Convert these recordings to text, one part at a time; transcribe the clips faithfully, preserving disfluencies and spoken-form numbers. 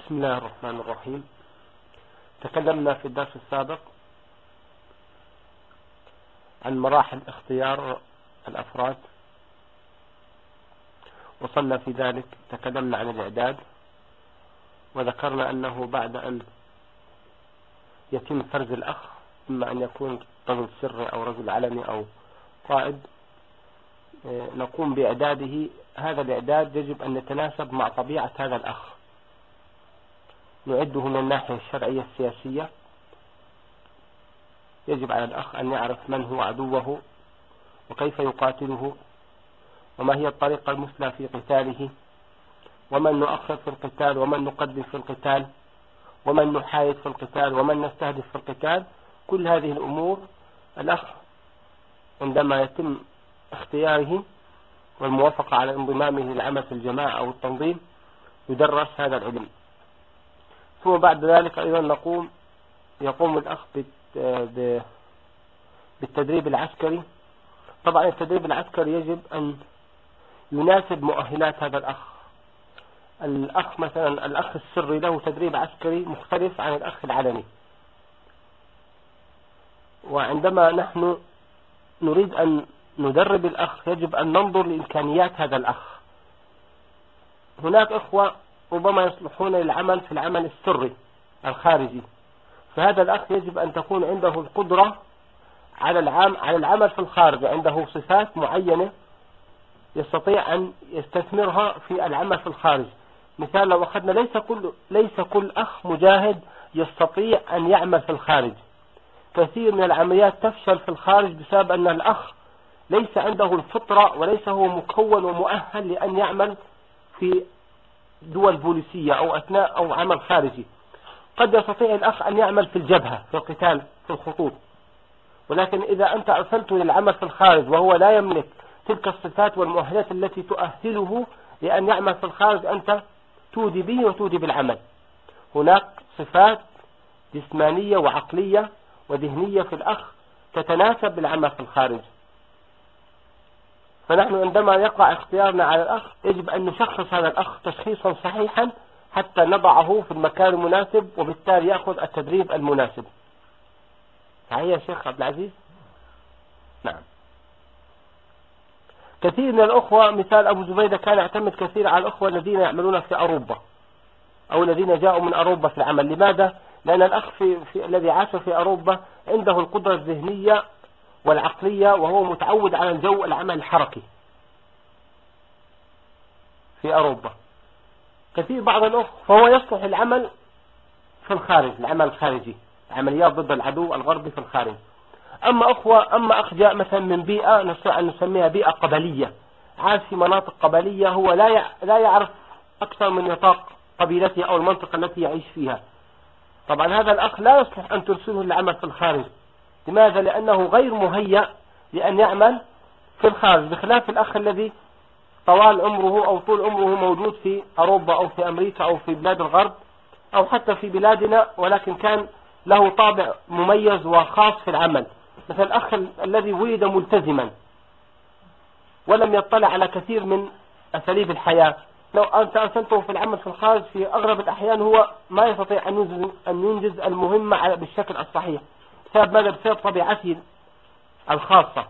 بسم الله الرحمن الرحيم. تكلمنا في الدرس السابق عن مراحل اختيار الأفراد، وصلنا في ذلك تكلمنا عن الإعداد، وذكرنا أنه بعد أن يتم فرز الأخ، إما أن يكون رجل سري أو رجل علني أو قائد، نقوم بإعداده. هذا الإعداد يجب أن يتناسب مع طبيعة هذا الأخ. نعده من الناحية الشرعية السياسية، يجب على الأخ أن يعرف من هو عدوه وكيف يقاتله، وما هي الطريقة المثلى في قتاله، ومن نؤخر في القتال ومن نقدم في القتال، ومن نحايد في القتال ومن نستهدف في القتال. كل هذه الأمور الأخ عندما يتم اختياره والموافقة على انضمامه للعمل في الجماعة أو التنظيم يدرس هذا العلم. ثم بعد ذلك أيضا نقوم يقوم الأخ بالتدريب العسكري. طبعا التدريب العسكري يجب أن يناسب مؤهلات هذا الأخ. الأخ مثلا الأخ السري له تدريب عسكري مختلف عن الأخ العلني، وعندما نحن نريد أن ندرب الأخ يجب أن ننظر لإمكانيات هذا الأخ. هناك إخوة ربما يصلحون للعمل في العمل السري الخارجي، فهذا الأخ يجب أن تكون عنده القدرة على العام على العمل في الخارج، عنده صفات معينة يستطيع أن يستثمرها في العمل في الخارج. مثال لو أخذنا ليس كل ليس كل أخ مجاهد يستطيع أن يعمل في الخارج. كثير من العمليات تفشل في الخارج بسبب أن الأخ ليس عنده الفطرة وليس هو مكون ومؤهل لأن يعمل في دول بوليسية أو أثناء أو عمل خارجي. قد يستطيع الأخ أن يعمل في الجبهة في القتال في الخطوط، ولكن إذا أنت أرسلته للعمل في الخارج وهو لا يملك تلك الصفات والمؤهلات التي تؤهله لأن يعمل في الخارج، أنت تودي به وتودي بالعمل. هناك صفات جسمانية وعقلية وذهنية في الأخ تتناسب بالعمل في الخارج. فنحن عندما يقع اختيارنا على الأخ يجب أن نشخص هذا الأخ تشخيصا صحيحا حتى نضعه في المكان المناسب، وبالتالي يأخذ التدريب المناسب. صحيح يا شيخ عبد العزيز؟ نعم. كثير من الأخوة، مثال أبو زبيدة كان يعتمد كثير على الأخوة الذين يعملون في أوروبا أو الذين جاءوا من أوروبا في العمل. لماذا؟ لأن الأخ في, في الذي عاش في أوروبا عنده القدرة الذهنية والعقلية، وهو متعود على الجو العمل الحركي في أوروبا. كثير بعض الأخوة فهو يصلح العمل في الخارج، العمل الخارجي، عمليات ضد العدو الغربي في الخارج. أما أخوة أما أخ جاء مثلا من بيئة نستطيع أن نسميها بيئة قبلية، عاش في مناطق قبلية، هو لا لا يعرف أكثر من نطاق قبيلته أو المنطقة التي يعيش فيها. طبعا هذا الأخ لا يصلح أن ترسله للعمل في الخارج. لماذا؟ لأنه غير مهيأ لأن يعمل في الخارج، بخلاف الأخ الذي طوال عمره أو طول عمره موجود في أوروبا أو في أمريكا أو في بلاد الغرب أو حتى في بلادنا، ولكن كان له طابع مميز وخاص في العمل. مثل الأخ الذي ولد ملتزما ولم يطلع على كثير من أساليب الحياة، لو أنت أرسلته في العمل في الخارج في أغلب الأحيان هو ما يستطيع أن ينجز, أن ينجز المهمة بالشكل الصحيح. بسبب ماذا؟ بسبب طبيعته الخاصة.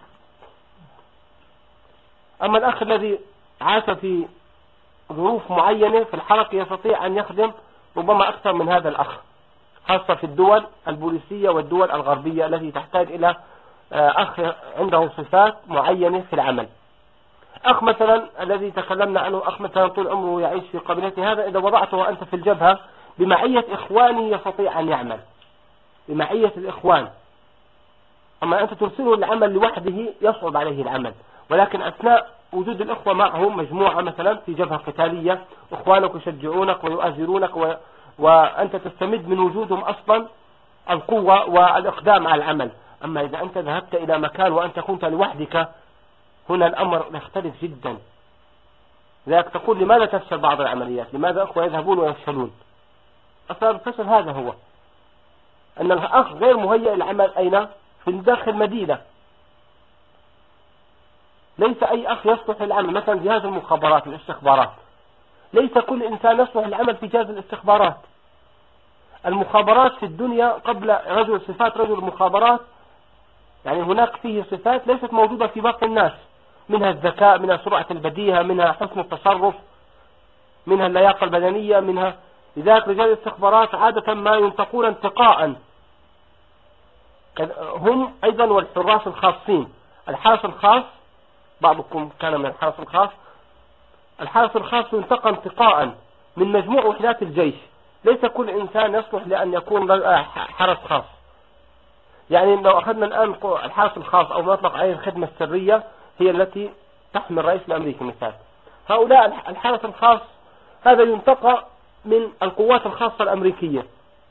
أما الأخ الذي عاش في ظروف معينة في الحركة يستطيع أن يخدم ربما أكثر من هذا الأخ، خاصة في الدول البوليسية والدول الغربية التي تحتاج إلى أخ عنده صفات معينة في العمل. أخ مثلا الذي تكلمنا عنه، أخ مثلا طول عمره يعيش في قبيلته، هذا إذا وضعته أنت في الجبهة بمعية إخوانه يستطيع أن يعمل بمعية الإخوان. أما أنت ترسله العمل لوحده يصعب عليه العمل، ولكن أثناء وجود الأخوة معه مجموعة مثلا في جبهة قتالية، إخوانك يشجعونك ويؤازرونك و... وأنت تستمد من وجودهم أصلا القوة والإقدام على العمل. أما إذا أنت ذهبت إلى مكان وأنت كنت لوحدك، هنا الأمر يختلف جدا. لذلك تقول لماذا تفشل بعض العمليات؟ لماذا أخوة يذهبون ويفشلون؟ أصلا الفشل هذا هو أن الأخ غير مهيئ للعمل أين؟ في داخل مدينة. ليس أي أخ يصلح للعمل. مثلا جهاز المخابرات الاستخبارات ليس كل إنسان يصلح العمل في جهاز الاستخبارات. المخابرات في الدنيا قبل رجل صفات رجل المخابرات، يعني هناك فيه صفات ليست موجودة في باقي الناس، منها الذكاء، منها سرعة البديهة، منها حسن التصرف، منها اللياقة البدنية، منها. لذلك رجال الاستخبارات عادة ما ينتقون انتقاء، هم أيضا والحراس الخاصين. الحرس الخاص، بعضكم كان من الحرس الخاص، الحرس الخاص ينتقى انتقاء من مجموع وحدات الجيش. ليس كل إنسان يصلح لأن يكون حرس خاص. يعني لو أخذنا الآن الحرس الخاص أو ما يطلق عليه الخدمة السرية، هي التي تحمي الرئيس الأمريكي مثال، هؤلاء الحرس الخاص هذا ينتقى من القوات الخاصة الأمريكية،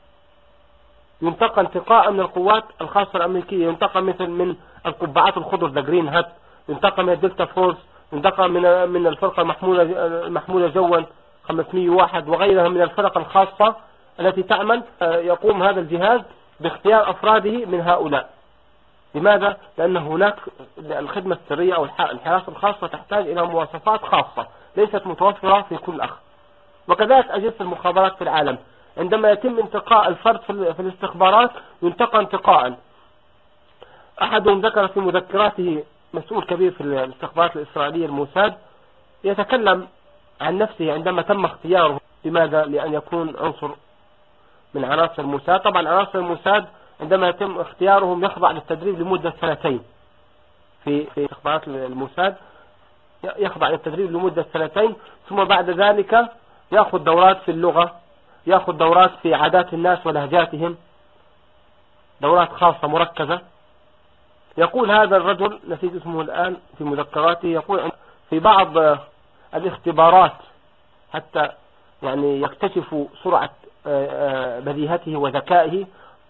ينتقى انتقاء من القوات الخاصة الأمريكية، ينتقى مثل من القبعات الخضر ذا جرين هات، ينتقى من الدلتا فورس، ينتقى من من الفرقة المحمولة المحمولة جوا خمسمئة وواحد وغيرها من الفرق الخاصة التي تعمل. يقوم هذا الجهاز باختيار أفراده من هؤلاء. لماذا؟ لأن هناك الخدمة السرية أو الحراسة الخاصة تحتاج إلى مواصفات خاصة ليست متوفرة في كل أخ. وكذلك أجهزة المخابرات في العالم، عندما يتم انتقاء الفرد في الاستخبارات ينتقى انتقاء. أحدهم ذكر في مذكراته، مسؤول كبير في الاستخبارات الإسرائيلية الموساد، يتكلم عن نفسه عندما تم اختياره. لماذا؟ لأن يكون عنصر من عناصر الموساد. طبعا عناصر الموساد عندما يتم اختيارهم يخضع للتدريب لمدة سنتين. في في استخبارات الموساد يخضع للتدريب لمدة سنتين، ثم بعد ذلك يأخذ دورات في اللغة، يأخذ دورات في عادات الناس ولهجاتهم، دورات خاصة مركزة. يقول هذا الرجل، نسيت اسمه الآن في مذكراته، يقول في بعض الاختبارات حتى يعني يكتشفوا سرعة بديهته وذكائه،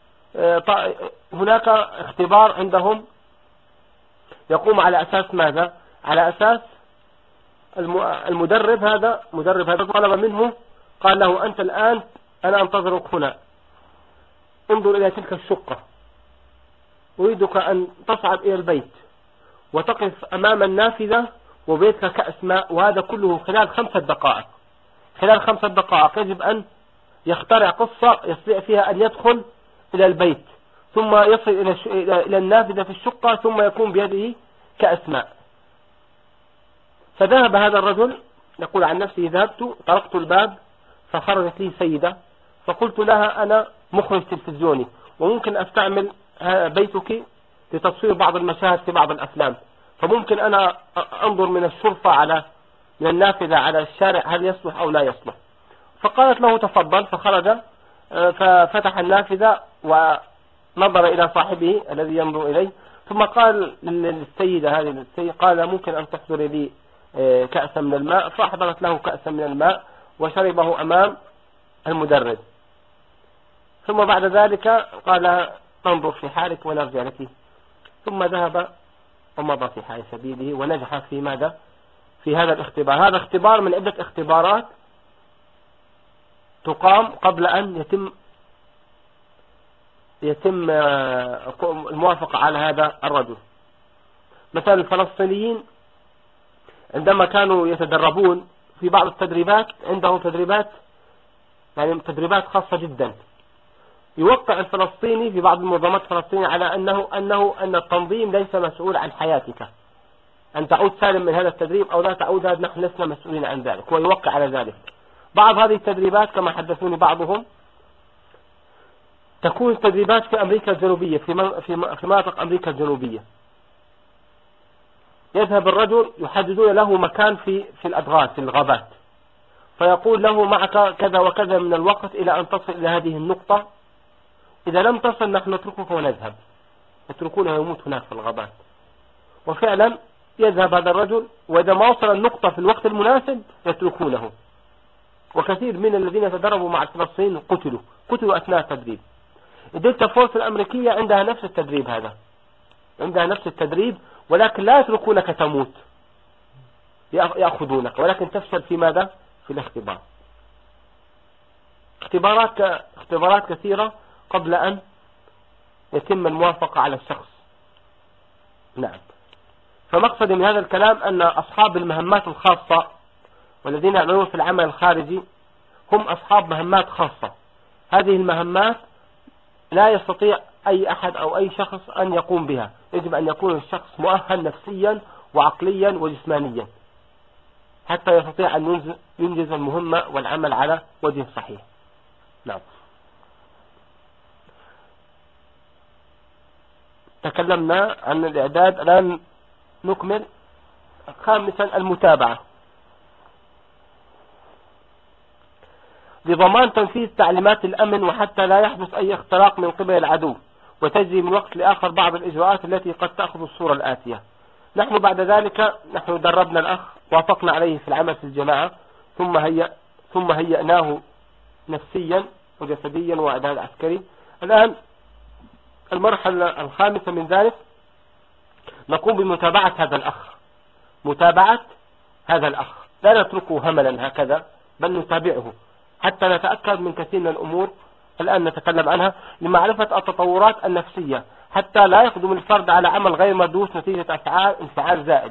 هناك اختبار عندهم يقوم على أساس ماذا؟ على أساس المدرب هذا مدرب هذا طلب منه، قال له أنت الآن أنا أنتظرك هنا، انظر إلى تلك الشقة، أريدك أن تصعد إلى البيت وتقف أمام النافذة وبيتك كأس ماء، وهذا كله خلال خمسة دقائق. خلال خمسة دقائق يجب أن يخترع قصة يستطيع فيها أن يدخل إلى البيت، ثم يصل إلى إلى النافذة في الشقة، ثم يكون بيده كأس ماء. فذهب هذا الرجل يقول عن نفسه، ذهبت طرقت الباب فخرجت لي سيدة، فقلت لها أنا مخرج تلفزيوني وممكن أستعمل بيتك لتصوير بعض المشاهد في بعض الأفلام، فممكن أنا أنظر من الشرفة على من النافذة على الشارع هل يصلح أو لا يصلح. فقالت له تفضل، فخرج ففتح النافذة ونظر إلى صاحبه الذي ينظر إليه، ثم قال للسيدة هذه السيدة، قال ممكن أن تحضري لي كأسا من الماء، فأحضرت له كأسا من الماء وشربه أمام المدرب. ثم بعد ذلك قال انظر في حالك ونرجع لك، ثم ذهب ومضى في حال سبيله ونجح في ماذا؟ في هذا الاختبار. هذا اختبار من عدة اختبارات تقام قبل أن يتم يتم الموافقة على هذا الرجل. مثلا الفلسطينيين عندما كانوا يتدربون في بعض التدريبات، عندهم تدريبات يعني تدريبات خاصة جدا، يوقع الفلسطيني في بعض المنظمات الفلسطينية على أنه أنه أن التنظيم ليس مسؤول عن حياتك، أن تعود سالم من هذا التدريب أو لا تعود، هذا نحن لسنا مسؤولين عن ذلك، ويوقع على ذلك. بعض هذه التدريبات كما حدثوني بعضهم تكون تدريبات في أمريكا الجنوبية، في في مناطق أمريكا الجنوبية. يذهب الرجل يحددون له مكان في في الأدغال في الغابات، فيقول له معك كذا وكذا من الوقت إلى أن تصل إلى هذه النقطة، إذا لم تصل نحن نتركك ونذهب، يتركونه يموت هناك في الغابات. وفعلا يذهب هذا الرجل، وإذا ما وصل النقطة في الوقت المناسب يتركونه. وكثير من الذين يتدربوا مع الفلسطينيين قتلوا قتلوا أثناء التدريب. الدلتا فورس الأمريكية عندها نفس التدريب، هذا عندها نفس التدريب، ولكن لا يتركونك تموت، يأخذونك، ولكن تفشل في ماذا؟ في الاختبار. اختبارات اختبارات كثيرة قبل أن يتم الموافقة على الشخص. نعم. فمقصد من هذا الكلام أن أصحاب المهمات الخاصة والذين يعملون في العمل الخارجي هم أصحاب مهمات خاصة. هذه المهمات لا يستطيع أي أحد أو أي شخص أن يقوم بها، يجب أن يكون الشخص مؤهل نفسيا وعقليا وجسمانيا حتى يستطيع أن ينجز المهمة والعمل على وجه صحيح. نعم. تكلمنا عن الإعداد، الآن نكمل. خامسا المتابعة لضمان تنفيذ تعليمات الأمن وحتى لا يحدث أي اختراق من قبل العدو، وتجري من وقت لآخر بعض الإجراءات التي قد تأخذ الصورة الآتية. نحن بعد ذلك نحن دربنا الأخ، وافقنا عليه في العمل في الجماعة، ثم هيأ ثم هيأناه نفسيا وجسديا وإعداد عسكري. الآن المرحلة الخامسة من ذلك نقوم بمتابعة هذا الأخ، متابعة هذا الأخ، لا نتركه هملا هكذا، بل نتابعه حتى نتأكد من كثير من الأمور الآن نتكلم عنها، لمعرفة التطورات النفسية حتى لا يقدم الفرد على عمل غير مدروس نتيجة أفعال انفعال زائد.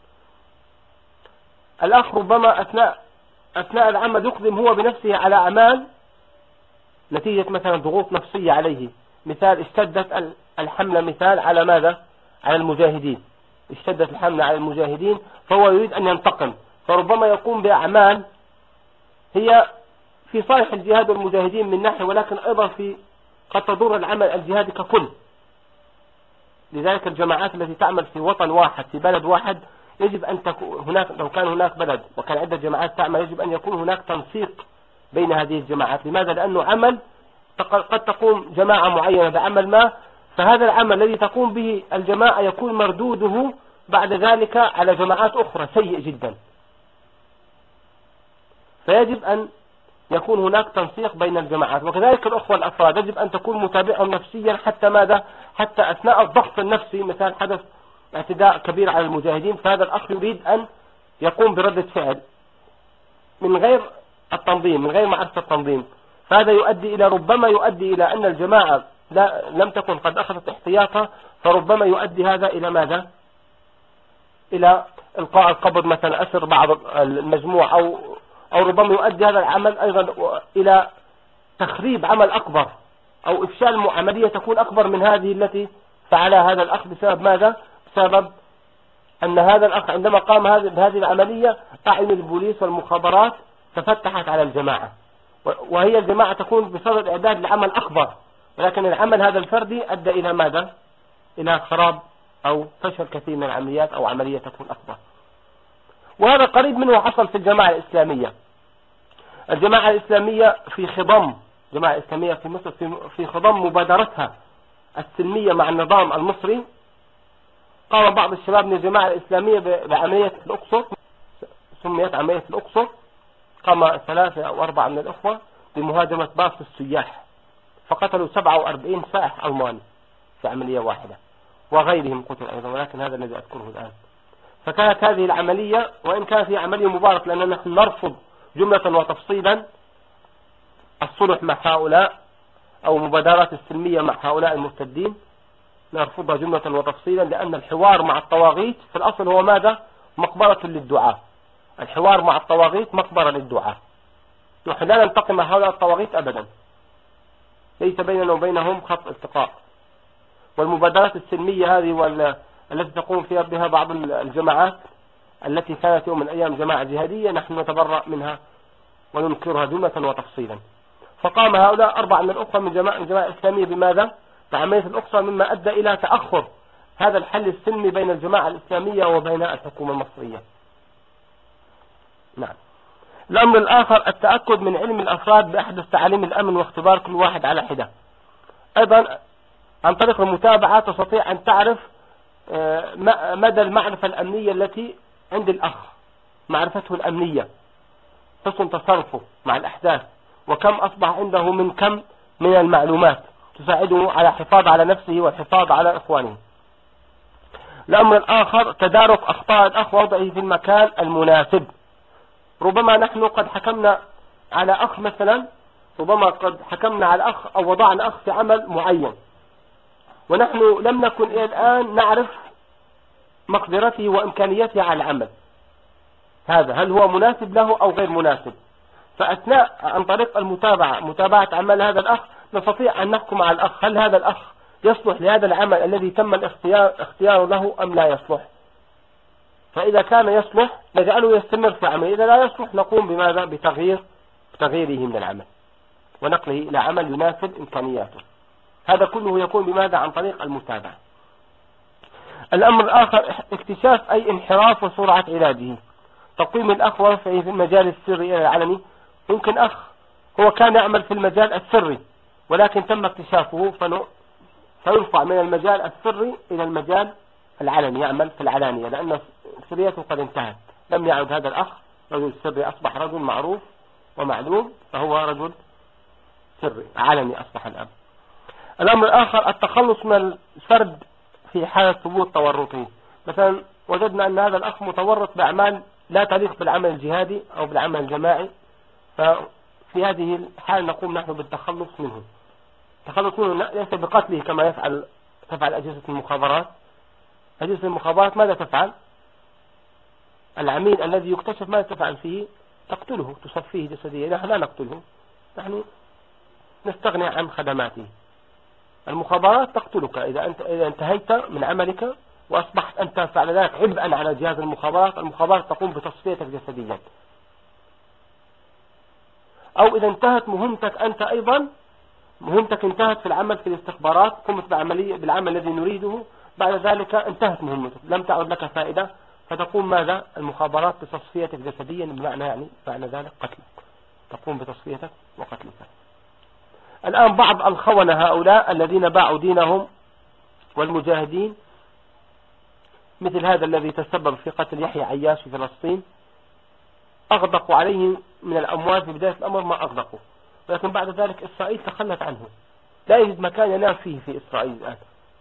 الأخ ربما أثناء أثناء العمل يقدم هو بنفسه على أعمال نتيجة مثلا ضغوط نفسية عليه. مثال اشتدت الحملة مثال على ماذا؟ على المجاهدين، اشتدت الحملة على المجاهدين، فهو يريد أن ينتقم، فربما يقوم بأعمال هي في صالح الجهاد والمجاهدين من ناحية، ولكن أيضا في قد تضر العمل الجهادي ككل. لذلك الجماعات التي تعمل في وطن واحد في بلد واحد يجب أن تكون هناك، لو كان هناك بلد وكان عدة جماعات تعمل، يجب أن يكون هناك تنسيق بين هذه الجماعات. لماذا؟ لأنه عمل قد تقوم جماعة معينة بعمل ما، فهذا العمل الذي تقوم به الجماعة يكون مردوده بعد ذلك على جماعات أخرى سيء جدا. فيجب أن يكون هناك تنسيق بين الجماعات. وكذلك الأخوة الأفراد يجب أن تكون متابعهم نفسيا حتى ماذا؟ حتى أثناء الضغط النفسي، مثلا حدث اعتداء كبير على المجاهدين، فهذا الأخ يريد أن يقوم بردة فعل من غير التنظيم، من غير معرفة التنظيم، فهذا يؤدي إلى ربما يؤدي إلى أن الجماعة لا لم تكن قد أخذت احتياطها، فربما يؤدي هذا إلى ماذا؟ إلى إلقاء القبض مثلا أسر بعض المجموع، أو أو ربما يؤدي هذا العمل أيضا إلى تخريب عمل أكبر، أو إفشال عملية تكون أكبر من هذه التي فعلها هذا الأخ. بسبب ماذا؟ بسبب أن هذا الأخ عندما قام بهذه العملية أعين البوليس والمخابرات تفتحت على الجماعة، وهي الجماعة تكون بصدد إعداد لعمل أكبر، ولكن العمل هذا الفردي أدى إلى ماذا؟ إلى خراب أو فشل كثير من العمليات، أو عملية تكون أكبر. وهذا قريب منه حصل في الجماعة الإسلامية. الجماعة الإسلامية في خضم الجماعة الإسلامية في مصر في في خضم مبادرتها السلمية مع النظام المصري، قام بعض الشباب من الجماعة الإسلامية بعملية الأقصر، سميت عملية الأقصر. قام ثلاثة أو أربعة من الأخوة بمهاجمة باص السياح، فقتلوا سبعة وأربعين سائح ألماني في عملية واحدة، وغيرهم قتل أيضا، ولكن هذا الذي أذكره الآن. فكانت هذه العملية، وإن كانت هي عملية مباركة، لأننا نحن نرفض جملة وتفصيلا الصلح مع هؤلاء أو مبادرات السلمية مع هؤلاء المرتدين، نرفضها جملة وتفصيلا، لأن الحوار مع الطواغيت في الأصل هو ماذا؟ مقبرة للدعاء. الحوار مع الطواغيت مقبرة للدعاء. نحن لا نلتقي مع هؤلاء الطواغيت أبدا، ليس بيننا وبينهم خط التقاء. والمبادرات السلمية هذه والتي تقوم فيها بها بعض الجماعات التي كانت يوم من الأيام جماعة جهادية، نحن نتبرأ منها وننكرها جملة وتفصيلا. فقام هؤلاء أربعة من الأخوة من جماعة الجماعة الإسلامية بماذا؟ بعملية الأقصى، مما أدى إلى تأخر هذا الحل السلمي بين الجماعة الإسلامية وبين الحكومة المصرية. نعم. الأمر الآخر التأكد من علم الأفراد بأحدث تعاليم الأمن واختبار كل واحد على حدة. أيضا عن طريق المتابعة تستطيع أن تعرف مدى المعرفة الأمنية التي عند الأخ، معرفته الأمنية، حسن تصرفه مع الأحداث، وكم أصبح عنده من كم من المعلومات تساعده على الحفاظ على نفسه والحفاظ على إخوانه. الأمر الآخر تدارك أخطاء الأخ ووضعه في المكان المناسب. ربما نحن قد حكمنا على أخ مثلا، ربما قد حكمنا على أخ أو وضعنا أخ في عمل معين، ونحن لم نكن إلى الآن نعرف مقدرته وإمكانيته على العمل. هذا هل هو مناسب له أو غير مناسب. فأثناء عن طريق المتابعة متابعة عمل هذا الأخ نستطيع أن نحكم على الأخ هل هذا الأخ يصلح لهذا العمل الذي تم الاختيار اختياره له أم لا يصلح. فإذا كان يصلح نجعله يستمر في عمله، إذا لا يصلح نقوم بماذا بتغيير تغييره من العمل ونقله إلى عمل يناسب إمكانياته. هذا كله يكون بماذا عن طريق المتابعة. الأمر الآخر اكتشاف أي انحراف وسرعة علاجه. تقويم الأخ ورفعه في المجال السري إلى العلني. ممكن أخ هو كان يعمل في المجال السري ولكن تم اكتشافه فيرفع من المجال السري إلى المجال العلني، يعمل في العلانية لأن سريته قد انتهت، لم يعد هذا الأخ رجل سري، أصبح رجل معروف ومعلوم، فهو رجل سري علني أصبح الآن. الأمر الآخر التخلص من الفرد في حالة ثبوت تورطه. مثلا وجدنا أن هذا الأخ متورط بأعمال لا تليق بالعمل الجهادي أو بالعمل الجماعي، ففي هذه الحال نقوم نحن بالتخلص منه. التخلص منه ليس بقتله كما يفعل تفعل أجهزة المخابرات. أجهزة المخابرات ماذا تفعل؟ العميل الذي يكتشف ماذا تفعل فيه؟ تقتله، تصفيه جسديا. نحن لا نقتله، نحن نستغني عن خدماته. المخابرات تقتلك إذا أنت إذا انتهيت من عملك وأصبحت أنت فعل ذلك عبئا على جهاز المخابرات، المخابرات تقوم بتصفيتك جسديا. أو إذا انتهت مهمتك أنت أيضا، مهمتك انتهت في العمل في الاستخبارات، قمت بعملية بالعمل الذي نريده، بعد ذلك انتهت مهمتك لم تعد لك فائدة، فتقوم ماذا المخابرات بتصفيتك جسديا، بمعنى يعني معنى ذلك قتلك، تقوم بتصفيتك وقتلك. الآن بعض الخونة هؤلاء الذين باعوا دينهم والمجاهدين، مثل هذا الذي تسبب في قتل يحيى عياش في فلسطين، أغدقوا عليه من الأموال في بداية الأمر ما أغدقوا، ولكن بعد ذلك إسرائيل تخلت عنه، لا يجد مكان ينام فيه في إسرائيل الآن،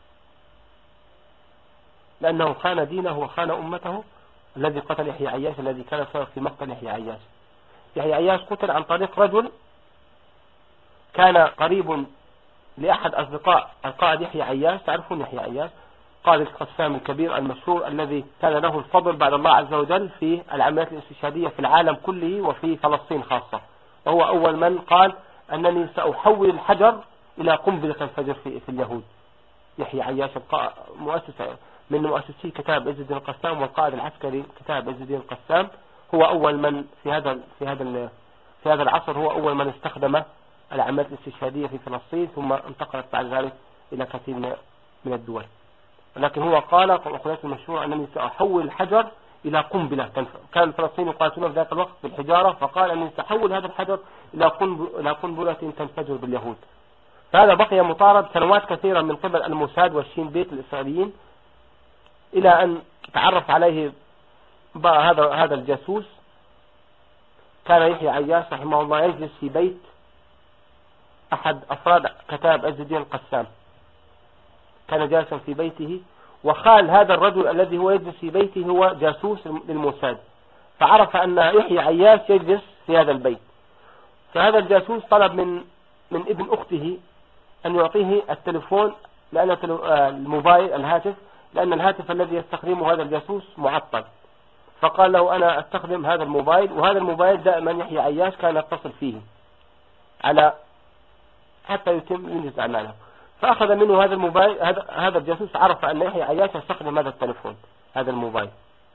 لأنه خان دينه وخان أمته الذي قتل يحيى عياش، الذي كان سبب في مقتل يحيى عياش. يحيى عياش قتل عن طريق رجل كان قريب لأحد أصدقاء القائد يحيى عياش. تعرفون يحيى عياش قائد القسام الكبير المشهور الذي كان له الفضل بعد الله عز وجل في العمليات الاستشهادية في العالم كله وفي فلسطين خاصة، وهو أول من قال أنني سأحول الحجر إلى قنبلة تنفجر في, في اليهود. يحيى عياش مؤسس من مؤسسي كتاب عز الدين القسام والقائد العسكري كتاب عز الدين القسام، هو أول من في هذا في هذا في هذا العصر هو أول من استخدم العمليات الاستشهادية في فلسطين، ثم انتقلت بعد ذلك إلى كثير من الدول. لكن هو قال قولته المشهورة أنني سأحول الحجر إلى قنبلة. كان الفلسطينيين يقاتلون في ذاك الوقت بالحجارة، فقال أنني سأحول هذا الحجر إلى قنبلة تنفجر باليهود. فهذا بقي مطارد سنوات كثيرة من قبل الموساد والشين بيت الإسرائيليين، إلى أن تعرف عليه هذا هذا الجاسوس. كان يحيى عياش رحمه الله يجلس في بيت أحد أفراد كتاب عز الدين القسام، كان جالسا في بيته، وخال هذا الرجل الذي هو يجلس في بيته هو جاسوس للموساد، فعرف أن يحيى عياش يجلس في هذا البيت. فهذا الجاسوس طلب من من ابن أخته أن يعطيه التلفون، لأن الموبايل الهاتف، لأن الهاتف الذي يستخدمه هذا الجاسوس معطل. فقال له أنا أستخدم هذا الموبايل، وهذا الموبايل دائما يحيى عياش كان يتصل فيه على حتى يتم ينجز أعماله. فأخذ منه هذا الموبايل، هذا هذا الجاسوس عرف أن يحيى عياش يستخدم هذا التلفون هذا الموبايل،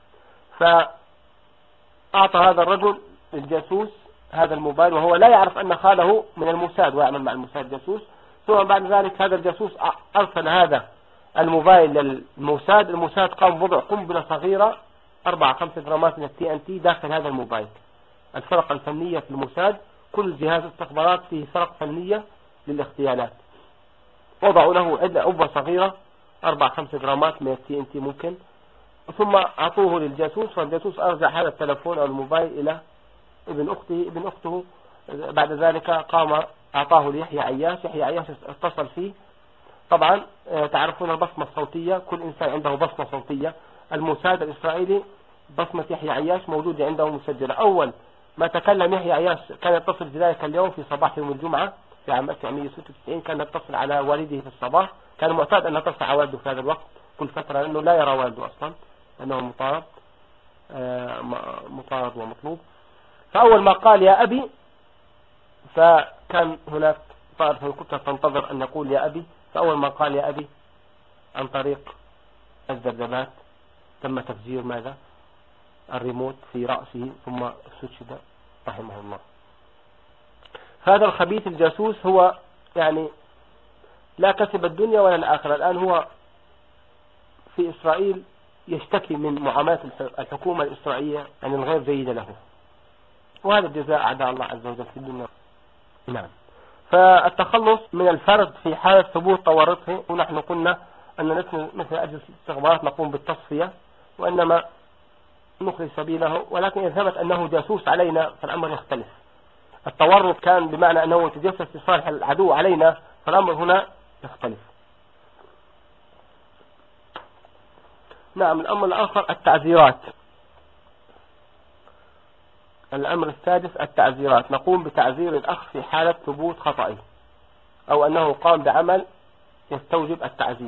فأعطى هذا الرجل الجاسوس هذا الموبايل، وهو لا يعرف أن خاله من الموساد ويعمل مع الموساد جاسوس. ثم بعد ذلك هذا الجاسوس أرسل هذا الموبايل للموساد، الموساد قام بوضع قنبلة صغيرة أربعة خمسة جرامات من التي ان تي داخل هذا الموبايل. الفرق الفنية في الموساد كل جهاز استخبارات فيه فرق فنية للاغتيالات، وضعوا له عبوة صغيرة أربعة خمسة جرامات من التي ان تي ممكن، ثم أعطوه للجاسوس، والجاسوس أرجع هذا التلفون أو الموبايل إلى ابن أخته. ابن أخته بعد ذلك قام أعطاه ليحيى عياش. يحيى عياش اتصل فيه. طبعا تعرفون البصمة الصوتية، كل إنسان عنده بصمة صوتية. الموساد الإسرائيلي بصمة يحيى عياش موجودة عنده مسجلة. أول ما تكلم يحيى عياش كان يتصل في ذلك اليوم في صباح يوم الجمعة في عام ألف وتسعمئة وستة وتسعين، كان يتصل على والده في الصباح. كان معتاد أن يتصل على والده في هذا الوقت كل فترة، لأنه لا يرى والده أصلا لأنه مطارد. مطارد ومطلوب. فأول ما قال يا أبي فكان هناك طائفة كنت تنتظر أن يقول يا أبي، فأول ما قال يا أبي عن طريق الذبذبات تم تفجير ماذا؟ الريموت في رأسه ثم استشهد رحمه الله. فهذا الخبيث الجاسوس هو يعني لا كسب الدنيا ولا الآخرة. الآن هو في إسرائيل يشتكي من معاملة الحكومة الإسرائيلية يعني الغير جيدة له، وهذا الجزاء أعداء الله عز وجل في الدنيا. نعم. فالتخلص من الفرد في حالة ثبوت تورطه، ونحن قلنا أن مثل أجل الاستخبارات نقوم بالتصفية وإنما نخرج سبيله، ولكن إذا ثبت أنه جاسوس علينا فالأمر يختلف. التورط كان بمعنى أنه يتجسس لصالح العدو علينا، فالأمر هنا يختلف. نعم. الأمر الآخر التعزيرات. الأمر السادس التعزيرات. نقوم بتعزير الأخ في حالة ثبوت خطئه أو أنه قام بعمل يستوجب التعزير،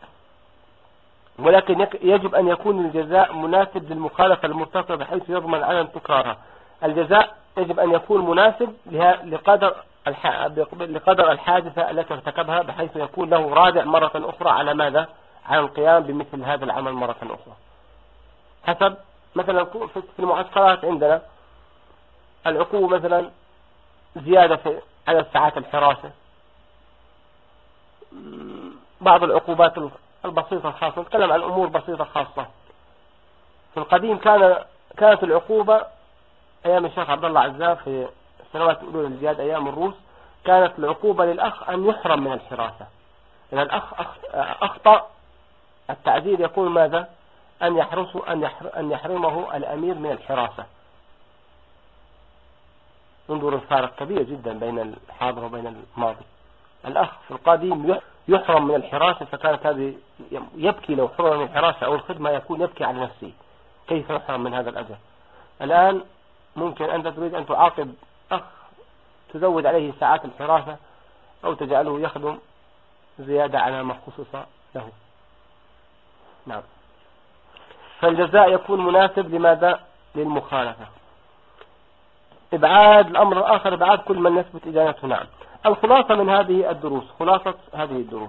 ولكن يجب أن يكون الجزاء مناسب للمخالفة المرتكبة بحيث يضمن عدم تكرارها. الجزاء يجب أن يكون مناسب لقدر لقدر الحادثة التي ارتكبها بحيث يكون له رادع مرة أخرى على ماذا؟ على القيام بمثل هذا العمل مرة أخرى. حسب مثلا في المعسكرات عندنا العقوبة مثلا زيادة في عدد ساعات الحراسة، بعض العقوبات البسيطة الخاصة، نتكلم عن أمور بسيطة خاصة. في القديم كان كانت العقوبة أيام الشيخ عبد الله عزام في السنوات الأولى للجهاد أيام الروس، كانت العقوبة للأخ أن يحرم من الحراسة. إذا الأخ أخطأ التعذير يكون ماذا؟ أن يحرسه أن يحرمه الأمير من الحراسة. انظروا الفارق كبير جدا بين الحاضر وبين الماضي. الأخ في القديم يحرم من الحراسة، فكانت هذه يبكي لو حرم من الحراسة أو الخدمة، يكون يبكي على نفسه كيف يحرم من هذا الأجر. الآن ممكن أنت تريد أن تعاقب أخ تزود عليه ساعات الحراسة أو تجعله يخدم زيادة على ما خصص له. نعم. فالجزاء يكون مناسب لماذا؟ للمخالفة. إبعاد الأمر الآخر إبعاد كل من يثبت إدانته. نعم. الخلاصة من هذه الدروس، خلاصة هذه الدروس: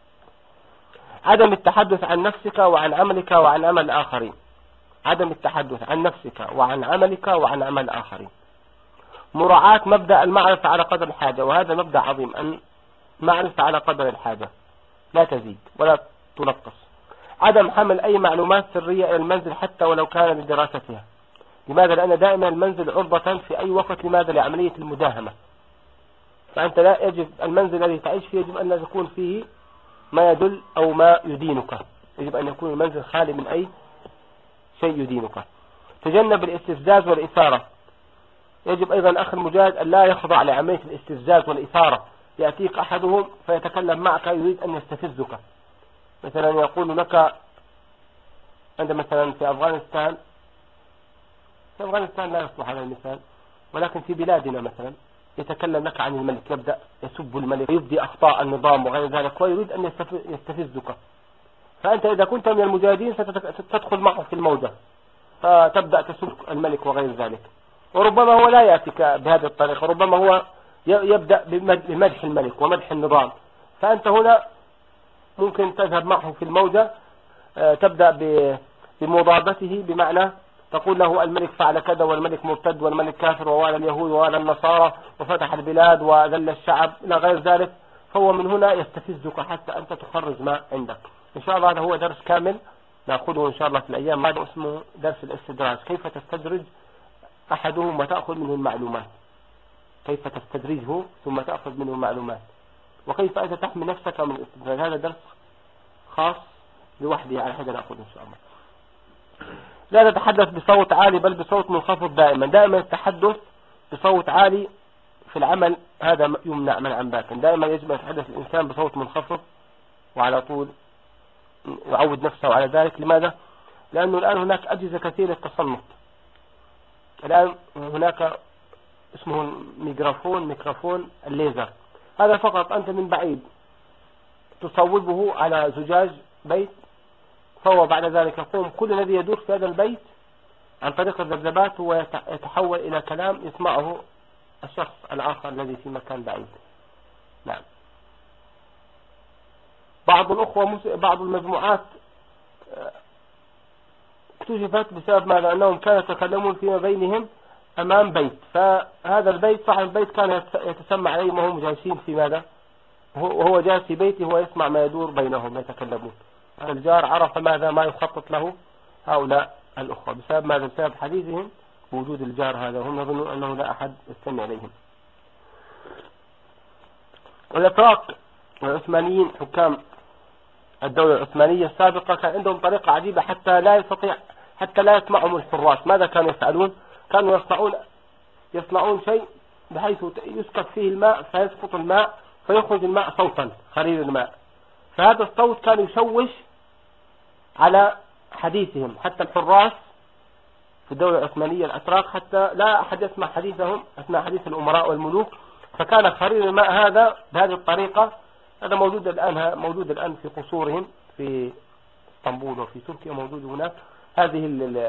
عدم التحدث عن نفسك وعن عملك وعن عمل الآخرين. عدم التحدث عن نفسك وعن عملك وعن عمل الآخرين. مراعاة مبدأ المعرفة على قدر الحاجة، وهذا مبدأ عظيم، أن معرفة على قدر الحاجة لا تزيد ولا تنقص. عدم حمل أي معلومات سرية إلى المنزل حتى ولو كان لدراستها. لماذا؟ لأن دائما المنزل عرضة في أي وقت لماذا؟ لعملية المداهمة. فأنت لا يجب المنزل الذي تعيش فيه يجب أن لا يكون فيه ما يدل أو ما يدينك، يجب أن يكون المنزل خالي من أي شيء يدينك. تجنب الاستفزاز والإثارة. يجب أيضا أخي المجاهد أن لا يخضع لعملية الاستفزاز والإثارة. يأتيك أحدهم فيتكلم معك يريد أن يستفزك، مثلا يقول لك عند مثلا في أفغانستان في أفغانستان لا يصلح هذا المثال، ولكن في بلادنا مثلا يتكلم لك عن الملك، يبدأ يسب الملك ويبدي أخطاء النظام وغير ذلك، ويريد أن يستفزك. فأنت إذا كنت من المجاهدين ستدخل معه في الموجة فتبدأ تسب الملك وغير ذلك. وربما هو لا يأتيك بهذه الطريقة، ربما هو يبدأ بمدح الملك ومدح النظام، فأنت هنا ممكن تذهب معه في الموجة، تبدأ بمضادته، بمعنى تقول له الملك فعل كذا والملك مرتد والملك كافر ووالى اليهود ووالى النصارى وفتح البلاد وذل الشعب إلى غير ذلك. فهو من هنا يستفزك حتى أنت تخرج ما عندك. إن شاء الله هذا هو درس كامل نأخذه إن شاء الله في الأيام، هذا اسمه درس الاستدراج، كيف تستدرج أحدهم وتأخذ منه المعلومات، كيف تستدرجه ثم تأخذ منه المعلومات، وكيف أنت تحمي نفسك من الاستدراج. هذا درس خاص لوحده على حد نأخذه إن شاء الله. لا تتحدث بصوت عالي بل بصوت منخفض دائما. دائما التحدث بصوت عالي في العمل هذا يمنع منعا باتا. دائما يجب أن يتحدث الإنسان بصوت منخفض وعلى طول يعود نفسه على ذلك. لماذا؟ لأنه الآن هناك أجهزة كثيرة للتصنت. الآن هناك اسمه ميكروفون ميكروفون الليزر، هذا فقط أنت من بعيد تصوبه على زجاج بيت، فهو بعد ذلك يقوم كل الذي يدور في هذا البيت عن طريق الذبذبات ويتحول إلى كلام يسمعه الشخص الآخر الذي في مكان بعيد. نعم. بعض الأخوة بعض المجموعات اكتشفت بسبب ماذا؟ أنهم كانوا يتكلمون فيما بينهم أمام بيت، فهذا البيت صاحب البيت كان يتسمع عليهم وهم جالسين في ماذا؟ وهو جالس في بيته ويسمع ما يدور بينهم يتكلمون. الجار عرف ماذا ما يخطط له هؤلاء الأخوة بسبب ماذا؟ بسبب حديثهم بوجود الجار هذا، وهم يظنون أنه لا أحد يستمع إليهم. والأتراك والعثمانيين حكام الدولة العثمانية السابقة كان عندهم طريقة عجيبة حتى لا يستطيع حتى لا يسمعهم الحراس. ماذا كانوا يفعلون؟ كانوا يصنعون يصنعون شيء بحيث يسكب فيه الماء فيسقط الماء فيخرج الماء صوتا خرير الماء، فهذا الصوت كان يشوش على حديثهم حتى الحراس في الدولة العثمانية الأتراك حتى لا أحد يسمع حديثهم أثناء حديث الأمراء والملوك. فكان خرير الماء هذا بهذه الطريقة. هذا موجود الآن موجود الآن في قصورهم في اسطنبول وفي تركيا، موجود هناك هذه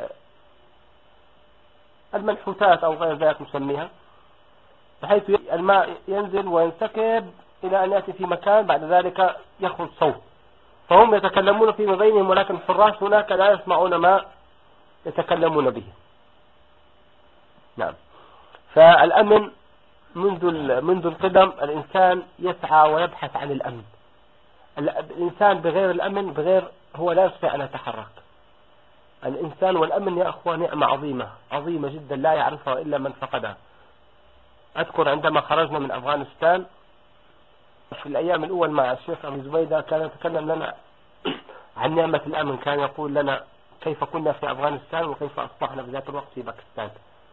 المنحوتات أو غير ذلك نسميها، بحيث الماء ينزل وينسكب إلى أن يأتي في مكان بعد ذلك يخرج صوت، فهم يتكلمون فيما بينهم ولكن الحراس هناك لا يسمعون ما يتكلمون به. نعم. فالأمن منذ منذ القدم الإنسان يسعى ويبحث عن الأمن. الإنسان بغير الأمن بغير هو لا يستطيع أن يتحرك. الإنسان والأمن يا أخوة نعمة عظيمة عظيمة جدا لا يعرفها إلا من فقدها. أذكر عندما خرجنا من أفغانستان في الأيام الأول مع الشيخ أبو زبيدة كان يتكلم لنا عن نعمة الأمن، كان يقول لنا كيف كنا في أفغانستان وكيف أصبحنا بذات الوقت في باكستان.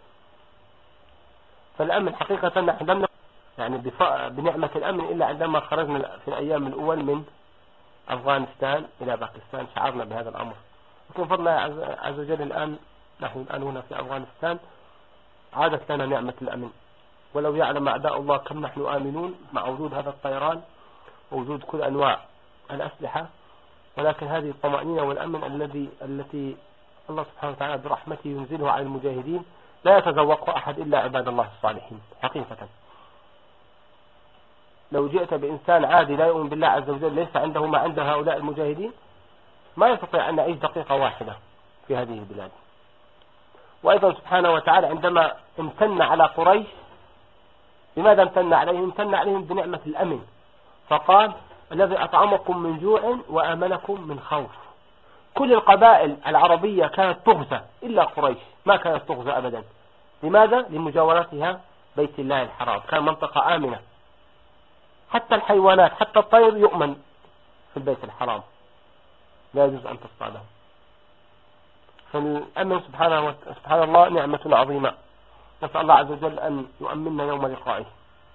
فالأمن حقيقة نحن لم يعني بنعمة الأمن إلا عندما خرجنا في الأيام الأول من أفغانستان إلى باكستان شعرنا بهذا الأمر. لكن فضل الله عز وجل الآن نحن الآن هنا في أفغانستان عادت لنا نعمة الأمن، ولو يعلم أعداء الله كم نحن آمنون مع وجود هذا الطيران ووجود كل أنواع الأسلحة. ولكن هذه الطمأنينة والأمن الذي التي الله سبحانه وتعالى برحمته ينزله على المجاهدين لا يتذوقها أحد إلا عباد الله الصالحين حقيقة. لو جئت بإنسان عادي لا يؤمن بالله عز وجل ليس عنده ما عند هؤلاء المجاهدين ما يستطيع أن يعيش دقيقة واحدة في هذه البلاد. وأيضا سبحانه وتعالى عندما امتن على قريش لماذا امتن عليهم؟ امتن عليهم بنعمة الأمن، فقال الذي أطعمكم من جوع وآمنكم من خوف. كل القبائل العربية كانت تغزى إلا قريش ما كانت تغزى أبدا. لماذا؟ لمجاورتها بيت الله الحرام، كان منطقة آمنة، حتى الحيوانات حتى الطير يؤمن في البيت الحرام لا يجوز أن تصطاده. فالأمن سبحانه سبحان الله نعمة عظيمة، نسأل الله عز وجل أن يؤمننا يوم لقائه.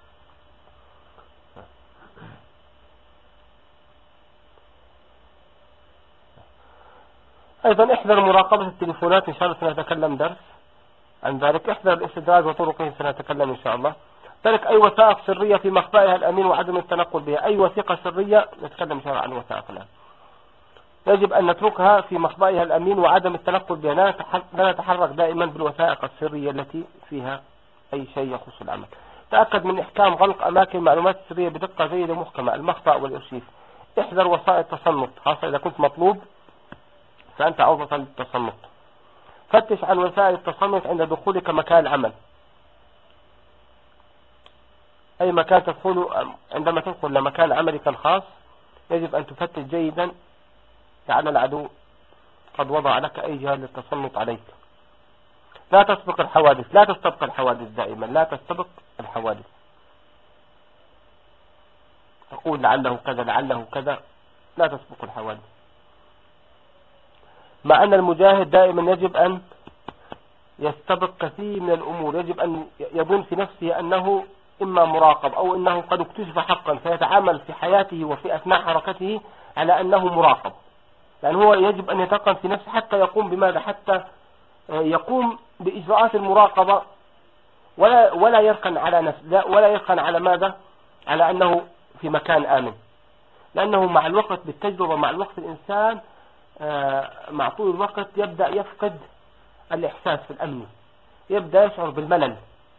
أيضا احذر مراقبة التليفونات، إن شاء الله سنتكلم درس عن ذلك. احذر الاستدراج وطرقه سنتكلم إن شاء الله. ذلك أي وثائق سرية في مخبائها الأمين وعدم التنقل بها. أي وثيقة سرية نتكلم إن شاء الله عن وثائقنا يجب أن نتركها في مخبائها الأمين وعدم التنقل بها. لا نتحرك دائما بالوثائق السرية التي فيها أي شيء يخص العمل. تأكد من إحكام غلق أماكن المعلومات السرية بدقة جيدة محكمة، المخفى والإرشيف. احذر وسائل التصنت خاصة إذا كنت مطلوب فأنت عرضة للتصنت. فتش عن وسائل التصنت عند دخولك مكان العمل. أي مكان تدخله عندما تدخل لمكان عملك الخاص يجب أن تفتش جيدا لعل العدو قد وضع لك أي جهة للتسلط عليك. لا تسبق الحوادث، لا تستبق الحوادث دائما، لا تستبق الحوادث. تقول لعله كذا لعله كذا، لا تسبق الحوادث. مع أن المجاهد دائما يجب أن يستبق كثير من الأمور، يجب أن يظن في نفسه أنه إما مراقب أو أنه قد اكتشف حقا، فيتعامل في حياته وفي أثناء حركته على أنه مراقب. لأن هو يجب أن يتقن في نفسه حتى يقوم بماذا؟ حتى يقوم بإجراءات المراقبة ولا ولا يركن على نفسه، ولا يركن على ماذا؟ على أنه في مكان آمن. لأنه مع الوقت بالتجربة مع الوقت الإنسان مع طول الوقت يبدأ يفقد الإحساس في الأمن، يبدأ يشعر بالملل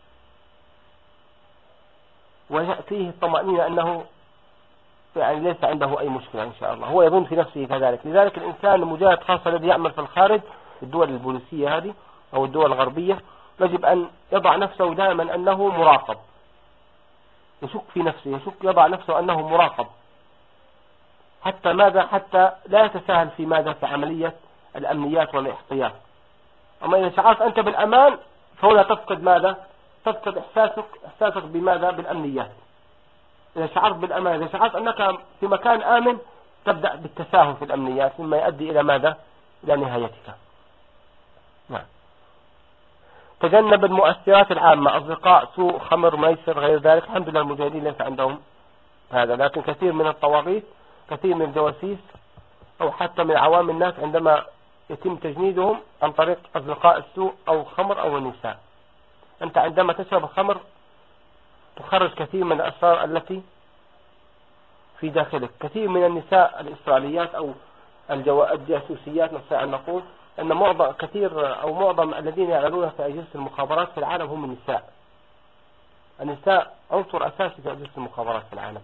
ويأتيه الطمأنينة أنه يعني ليس عنده أي مشكلة إن شاء الله، هو يظن في نفسه كذلك. لذلك الإنسان المجاهد خاصة الذي يعمل في الخارج الدول البوليسية هذه أو الدول الغربية يجب أن يضع نفسه دائما أنه مراقب، يشك في نفسه، يشك يضع نفسه أنه مراقب حتى ماذا حتى لا يتساهل في ماذا في عملية الأمنيات والاحتياط. أما إذا شعرت أنت بالأمان فهنا تفقد ماذا؟ تفقد إحساسك إحساسك بماذا؟ بالأمنيات. إذا شعرت بالأمان، إذا شعرت أنك في مكان آمن تبدأ بالتساهل في الأمنيات مما يؤدي إلى ماذا؟ إلى نهايتك. نعم. تجنب المؤثرات العامة، أصدقاء سوء، خمر، ميسر، غير ذلك. الحمد لله المجاهدين ليس عندهم هذا، لكن كثير من الطواغيت، كثير من الجواسيس أو حتى من عوام الناس عندما يتم تجنيدهم عن طريق أصدقاء السوء أو الخمر أو النساء. أنت عندما تشرب الخمر تخرج كثير من الأسرار التي في داخلك. كثير من النساء الإسرائيليات أو الجاسوسيات نستطيع أن نقول أن معظم كثير أو معظم الذين يعملون في أجهزة المخابرات في العالم هم النساء. النساء عنصر أساسي في أجهزة المخابرات في العالم.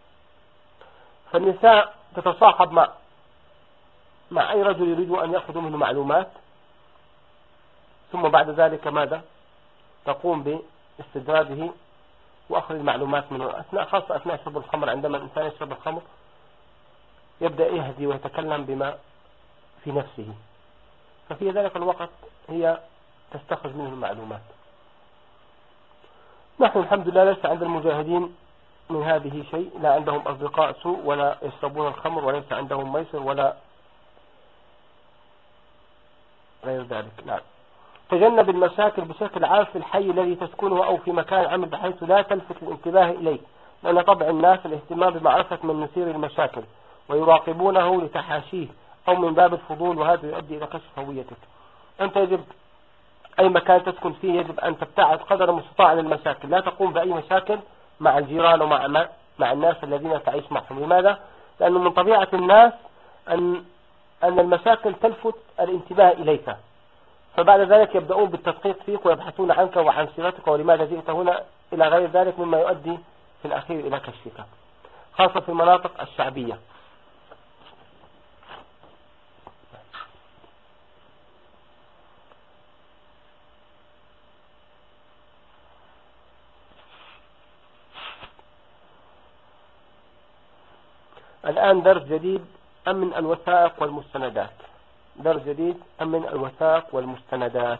فالنساء تتصاحب مع مع أي رجل يريد أن يأخذ منه معلومات، ثم بعد ذلك ماذا؟ تقوم باستدراجه وأخذ المعلومات منه أثناء، خاصة أثناء شرب الخمر. عندما الإنسان يشرب الخمر يبدأ يهدي ويتكلم بما في نفسه، ففي ذلك الوقت هي تستخرج منه المعلومات. نحن الحمد لله ليس عند المجاهدين من هذه شيء، لا عندهم أصدقاء سوء ولا يشربون الخمر وليس عندهم ميسر ولا غير ذلك. نعم. تجنب المشاكل بشكل عام في الحي الذي تسكنه أو في مكان عمل بحيث لا تلفت الانتباه إليه، لأن طبع الناس الاهتمام بمعرفة من نثير المشاكل ويراقبونه لتحاشيه أو من باب الفضول، وهذا يؤدي إلى كشف هويتك. أنت يجب أي مكان تسكن فيه يجب أن تبتعد قدر المستطاع عن المشاكل، لا تقوم بأي مشاكل مع الجيران ومع مع الناس الذين تعيش معهم. لماذا؟ لأنه من طبيعة الناس أن أن المشاكل تلفت الانتباه إليك، فبعد ذلك يبدأون بالتدقيق فيك ويبحثون عنك وعن سيرتك ولماذا جئت هنا إلى غير ذلك، مما يؤدي في الأخير إلى كشفك، خاصة في المناطق الشعبية. الآن درس جديد، أمن الوثائق والمستندات. درس جديد، أمن الوثائق والمستندات.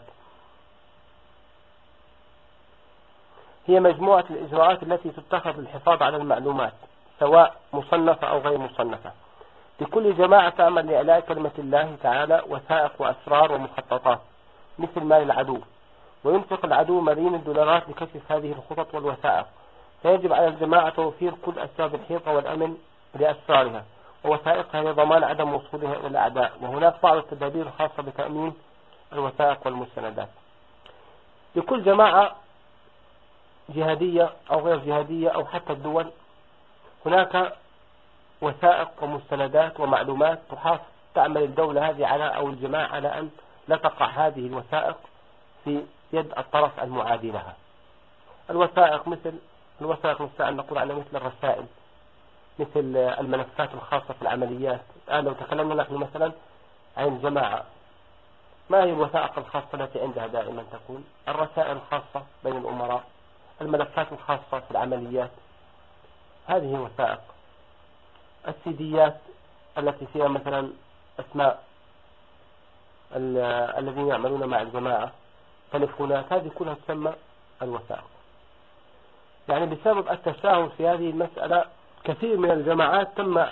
هي مجموعة الإجراءات التي تتخذ للحفاظ على المعلومات سواء مصنفة أو غير مصنفة. لكل جماعة تعمل لإعلاء كلمة الله تعالى وثائق وأسرار ومخططات مثل مال العدو، وينفق العدو ملايين الدولارات لكشف هذه الخطط والوثائق، فيجب على الجماعة توفير كل أسباب الحيطة والأمن لأسرارها ووثائقها لضمان عدم وصولها إلى الأعداء. وهناك بعض التدابير الخاصة بتأمين الوثائق والمستندات. لكل جماعة جهادية أو غير جهادية أو حتى الدول هناك وثائق ومستندات ومعلومات تحافظ تعمل الدولة هذه على أو الجماعة على أن لا تقع هذه الوثائق في يد الطرف المعادي لها. الوثائق مثل الوثائق نستطيع أن نقول عنها مثل الرسائل، مثل الملفات الخاصة في العمليات. الآن لو تكلمنا نحن مثلا عن الجماعة، ما هي الوثائق الخاصة التي عندها دائما تكون؟ الرسائل الخاصة بين الأمراء، الملفات الخاصة في العمليات، هذه وثائق. السيديات التي فيها مثلا أسماء الذين يعملون مع الجماعة، تلفونات، هذه كلها تسمى الوثائق. يعني بسبب التساهل في هذه المسألة كثير من الجماعات تم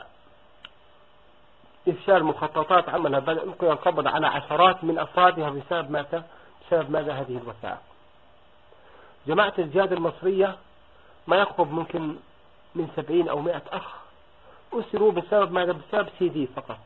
إفشال مخططات عملها، بل ألقي القبض على عشرات من أفرادها بسبب ماذا؟ بسبب ماذا؟ هذه الوثائق. جماعة الجهاد المصرية ما يقرب ممكن من سبعين أو مئة أخ أسروا بسبب ماذا؟ بسبب سي دي فقط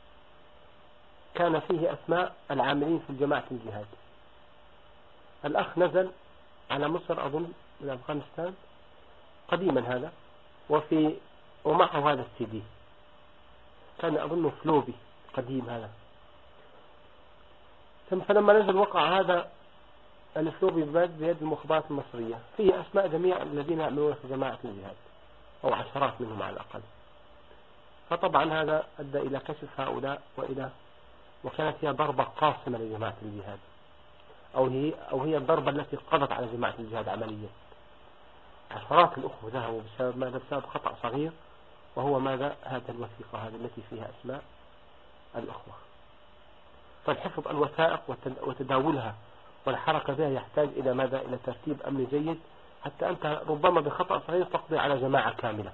كان فيه أسماء العاملين في جماعة الجهاد. الأخ نزل على مصر أظن من أفغانستان قديما هذا، وفي ومعه هذا السي دي، كان أظنه فلوبي قديم هذا. ثم فلما نزل وقع هذا الأسلوب بيد المخابرات المصرية، فيه أسماء جميع الذين يعملون في جماعة الجهاد أو عشرات منهم على الأقل. فطبعا هذا أدى إلى كشف هؤلاء وإلى وكانت هي ضربة قاصمة لجماعة الجهاد، أو هي أو هي الضربة التي قضت على جماعة الجهاد عمليا. عشرات الأخوة ذهبوا بسبب ماذا؟ بسبب خطأ صغير، وهو ماذا؟ هذه الوثيقة هذه التي فيها أسماء الأخوة. فالحفظ الوثائق وتداولها والحركة بها يحتاج إلى ماذا؟ إلى ترتيب أمني جيد، حتى أنت ربما بخطأ صغير تقضي على جماعة كاملة.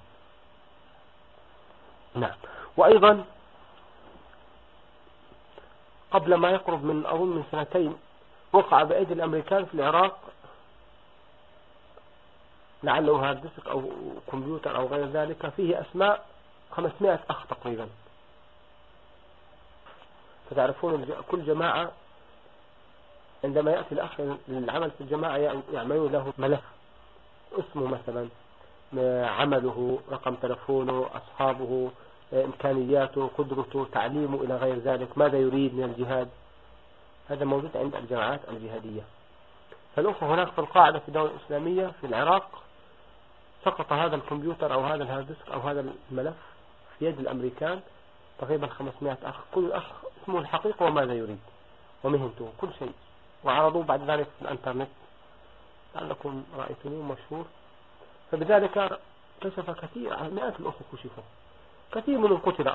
نعم. وأيضا قبل ما يقرب من أظن من سنتين وقع بأيدي الأمريكان في العراق لعله هارد ديسك أو كمبيوتر أو غير ذلك فيه أسماء خمسمائة أخ تقريبا. فتعرفون كل جماعة عندما يأتي الأخ للعمل في الجماعة يعملون له ملف، اسمه مثلا، عمله، رقم تلفونه، أصحابه، إمكانياته، قدرته، تعليمه إلى غير ذلك، ماذا يريد من الجهاد. هذا موجود عند الجماعات الجهادية. فالأخوة هناك في القاعدة في الدولة الإسلامية في العراق سقط هذا الكمبيوتر أو هذا الهارد ديسك أو هذا الملف في يد الأمريكان، تقريبا خمسمائة أخ، كل أخ اسمه الحقيقة وماذا يريد ومهنته كل شيء، وعرضوه بعد ذلك في الانترنت لعلكم رأيتموه مشهور. فبذلك كشف كثير، مئات الأخوة كشفوا، كثير منهم قتل.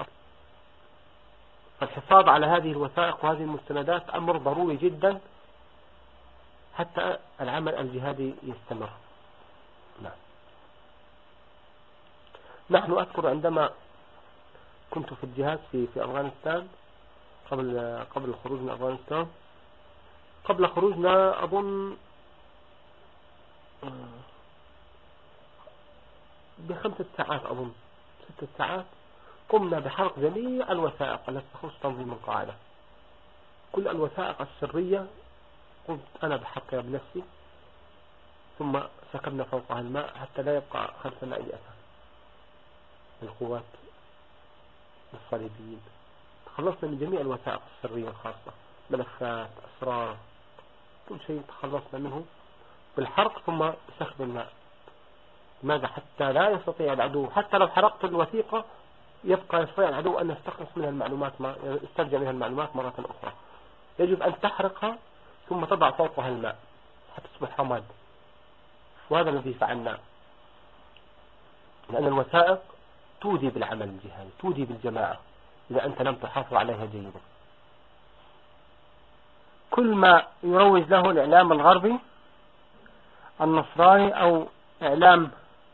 فالحفاظ على هذه الوثائق وهذه المستندات أمر ضروري جدا حتى العمل الجهادي يستمر. نعم. نحن أذكر عندما كنت في الجهاد في في أفغانستان قبل قبل الخروج من أفغانستان، قبل خروجنا أظن بخمسة ساعات أظن ستة ساعات قمنا بحرق جميع الوثائق التي تخص تنظيم القاعدة. كل الوثائق السرية قمت أنا بحرقها بنفسي، ثم سكبنا فوقها الماء حتى لا يبقى خلفنا أي أثر. القوات الصليبيين تخلصنا من جميع الوثائق السرية الخاصة، ملفات، أسرار، كل شيء تخلصنا منه بالحرق ثم سكب الماء. ماذا؟ حتى لا يستطيع العدو، حتى لو حرقت الوثيقة يبقى يستطيع العدو أن يستخلص منها المعلومات، يسترجع منها المعلومات مرة أخرى. يجب أن تحرقها ثم تضع فوقها الماء حتى تصبح رماد. وهذا الذي فعلناه، لأن الوثائق تودي بالعمل الجهادي، تودي بالجماعة إذا أنت لم تحافظ عليها جيدا. كل ما يروج له الإعلام الغربي النصراني أو إعلام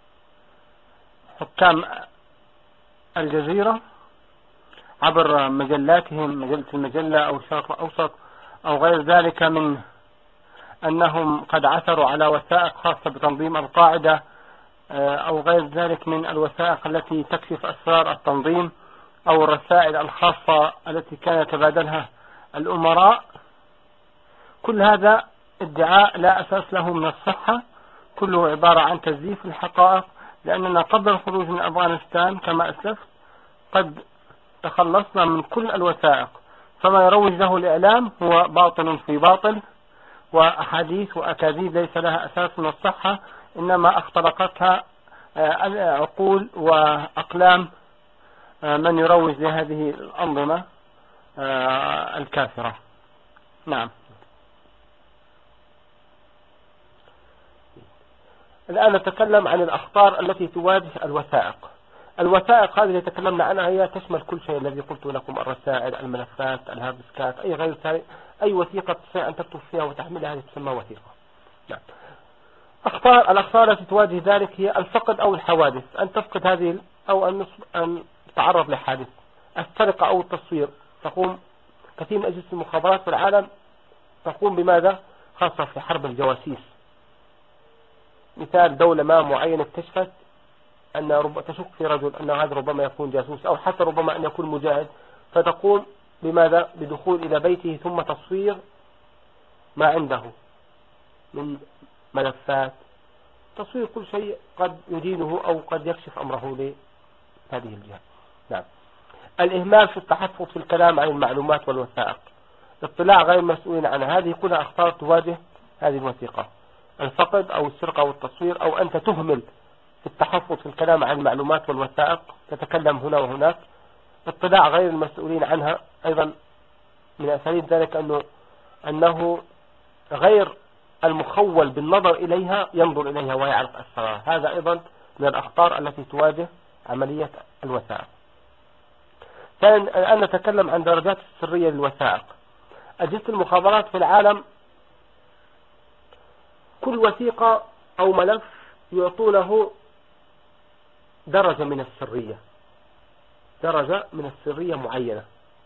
حكام الجزيرة عبر مجلاتهم، مجلة المجلة أو الشرق الأوسط أو غير ذلك، من أنهم قد عثروا على وثائق خاصة بتنظيم القاعدة أو غير ذلك من الوثائق التي تكشف أسرار التنظيم أو الرسائل الخاصة التي كان يتبادلها الأمراء، كل هذا ادعاء لا أساس له من الصحة، كله عبارة عن تزييف الحقائق. لأننا قبل الخروج من أفغانستان كما أسلفت قد تخلصنا من كل الوثائق، فما يروج له الإعلام هو باطل في باطل، وأحاديث وأكاذيب ليس لها أساس من الصحة، إنما اختلقتها عقول وأقلام من يروج لهذه الأنظمة الكافرة. نعم. الآن نتكلم عن الأخطار التي تواجه الوثائق. الوثائق هذه اللي تكلمنا عنها هي تشمل كل شيء الذي قلت لكم، الرسائل، الملفات، الهاردسكات، أي غير أي وثيقة تستطيع أن تكتب فيها وتحملها هذه تسمى وثيقة. نعم. أخطار الأخطار التي تواجه ذلك هي الفقد أو الحوادث، أن تفقد هذه أو أن أن تتعرض لحادث، السرقة أو التصوير. تقوم كثير من أجهزة المخابرات في العالم تقوم بماذا؟ خاصة في حرب الجواسيس. مثال دولة ما معينة اكتشفت أن رب... تشك في رجل أن هذا ربما يكون جاسوس أو حتى ربما أن يكون مجاهد، فتقوم بماذا؟ بدخول إلى بيته ثم تصوير ما عنده من ملفات، تصوير كل شيء قد يدينه أو قد يكشف أمره لهذه الجهة. نعم. الإهمال في التحفظ في الكلام عن المعلومات والوثائق، اطلاع غير مسؤول عنها. هذه كلها أخطار تواجه هذه الوثيقة: الفقد أو السرقة أو التصوير، أو أنت تهمل في التحفظ في الكلام عن المعلومات والوثائق، تتكلم هنا وهناك. اطلاع غير المسؤولين عنها أيضا من أساليب ذلك أنه, أنه غير المخول بالنظر إليها ينظر إليها ويعرف أسرارها. هذا أيضا من الأخطار التي تواجه عملية الوثائق. ثانيا، الآن نتكلم عن درجات السرية للوثائق. أجهزة المخابرات في العالم كل وثيقة أو ملف يعطونه درجة من السرية، درجة من السرية معينة،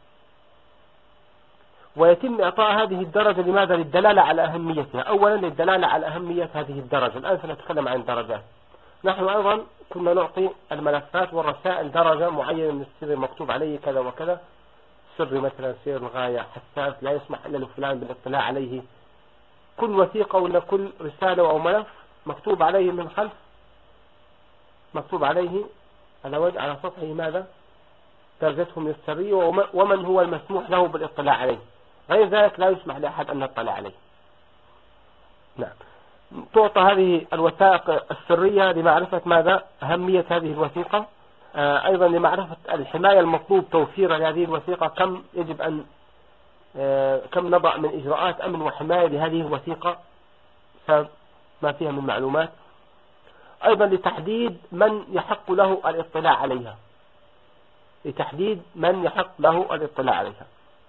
ويتم إعطاء هذه الدرجة لماذا؟ للدلالة على أهميتها. أولا للدلالة على أهمية هذه الدرجة. الآن سنتكلم عن الدرجات. نحن أيضا كنا نعطي الملفات والرسائل درجة معينة من السر، مكتوب عليه كذا وكذا، سر مثلا سير الغاية، حساس، لا يسمح إلا لفلان بالاطلاع عليه. كل وثيقة ولا كل رسالة أو ملف مكتوب عليه من خلف، مكتوب عليه على وجه على سطحه ماذا؟ درجته من السرية ومن هو المسموح له بالاطلاع عليه. غير ذلك لا يسمح لأحد أن يطلع عليه. نعم. تعطى هذه الوثائق السرية لمعرفة ماذا؟ أهمية هذه الوثيقة. آه أيضا لمعرفة الحماية المطلوب توفيرها لهذه الوثيقة، كم يجب أن آه كم نضع من إجراءات أمن وحماية لهذه الوثيقة ما فيها من معلومات. أيضا لتحديد من يحق له الاطلاع عليها، لتحديد من يحق له الاطلاع عليها.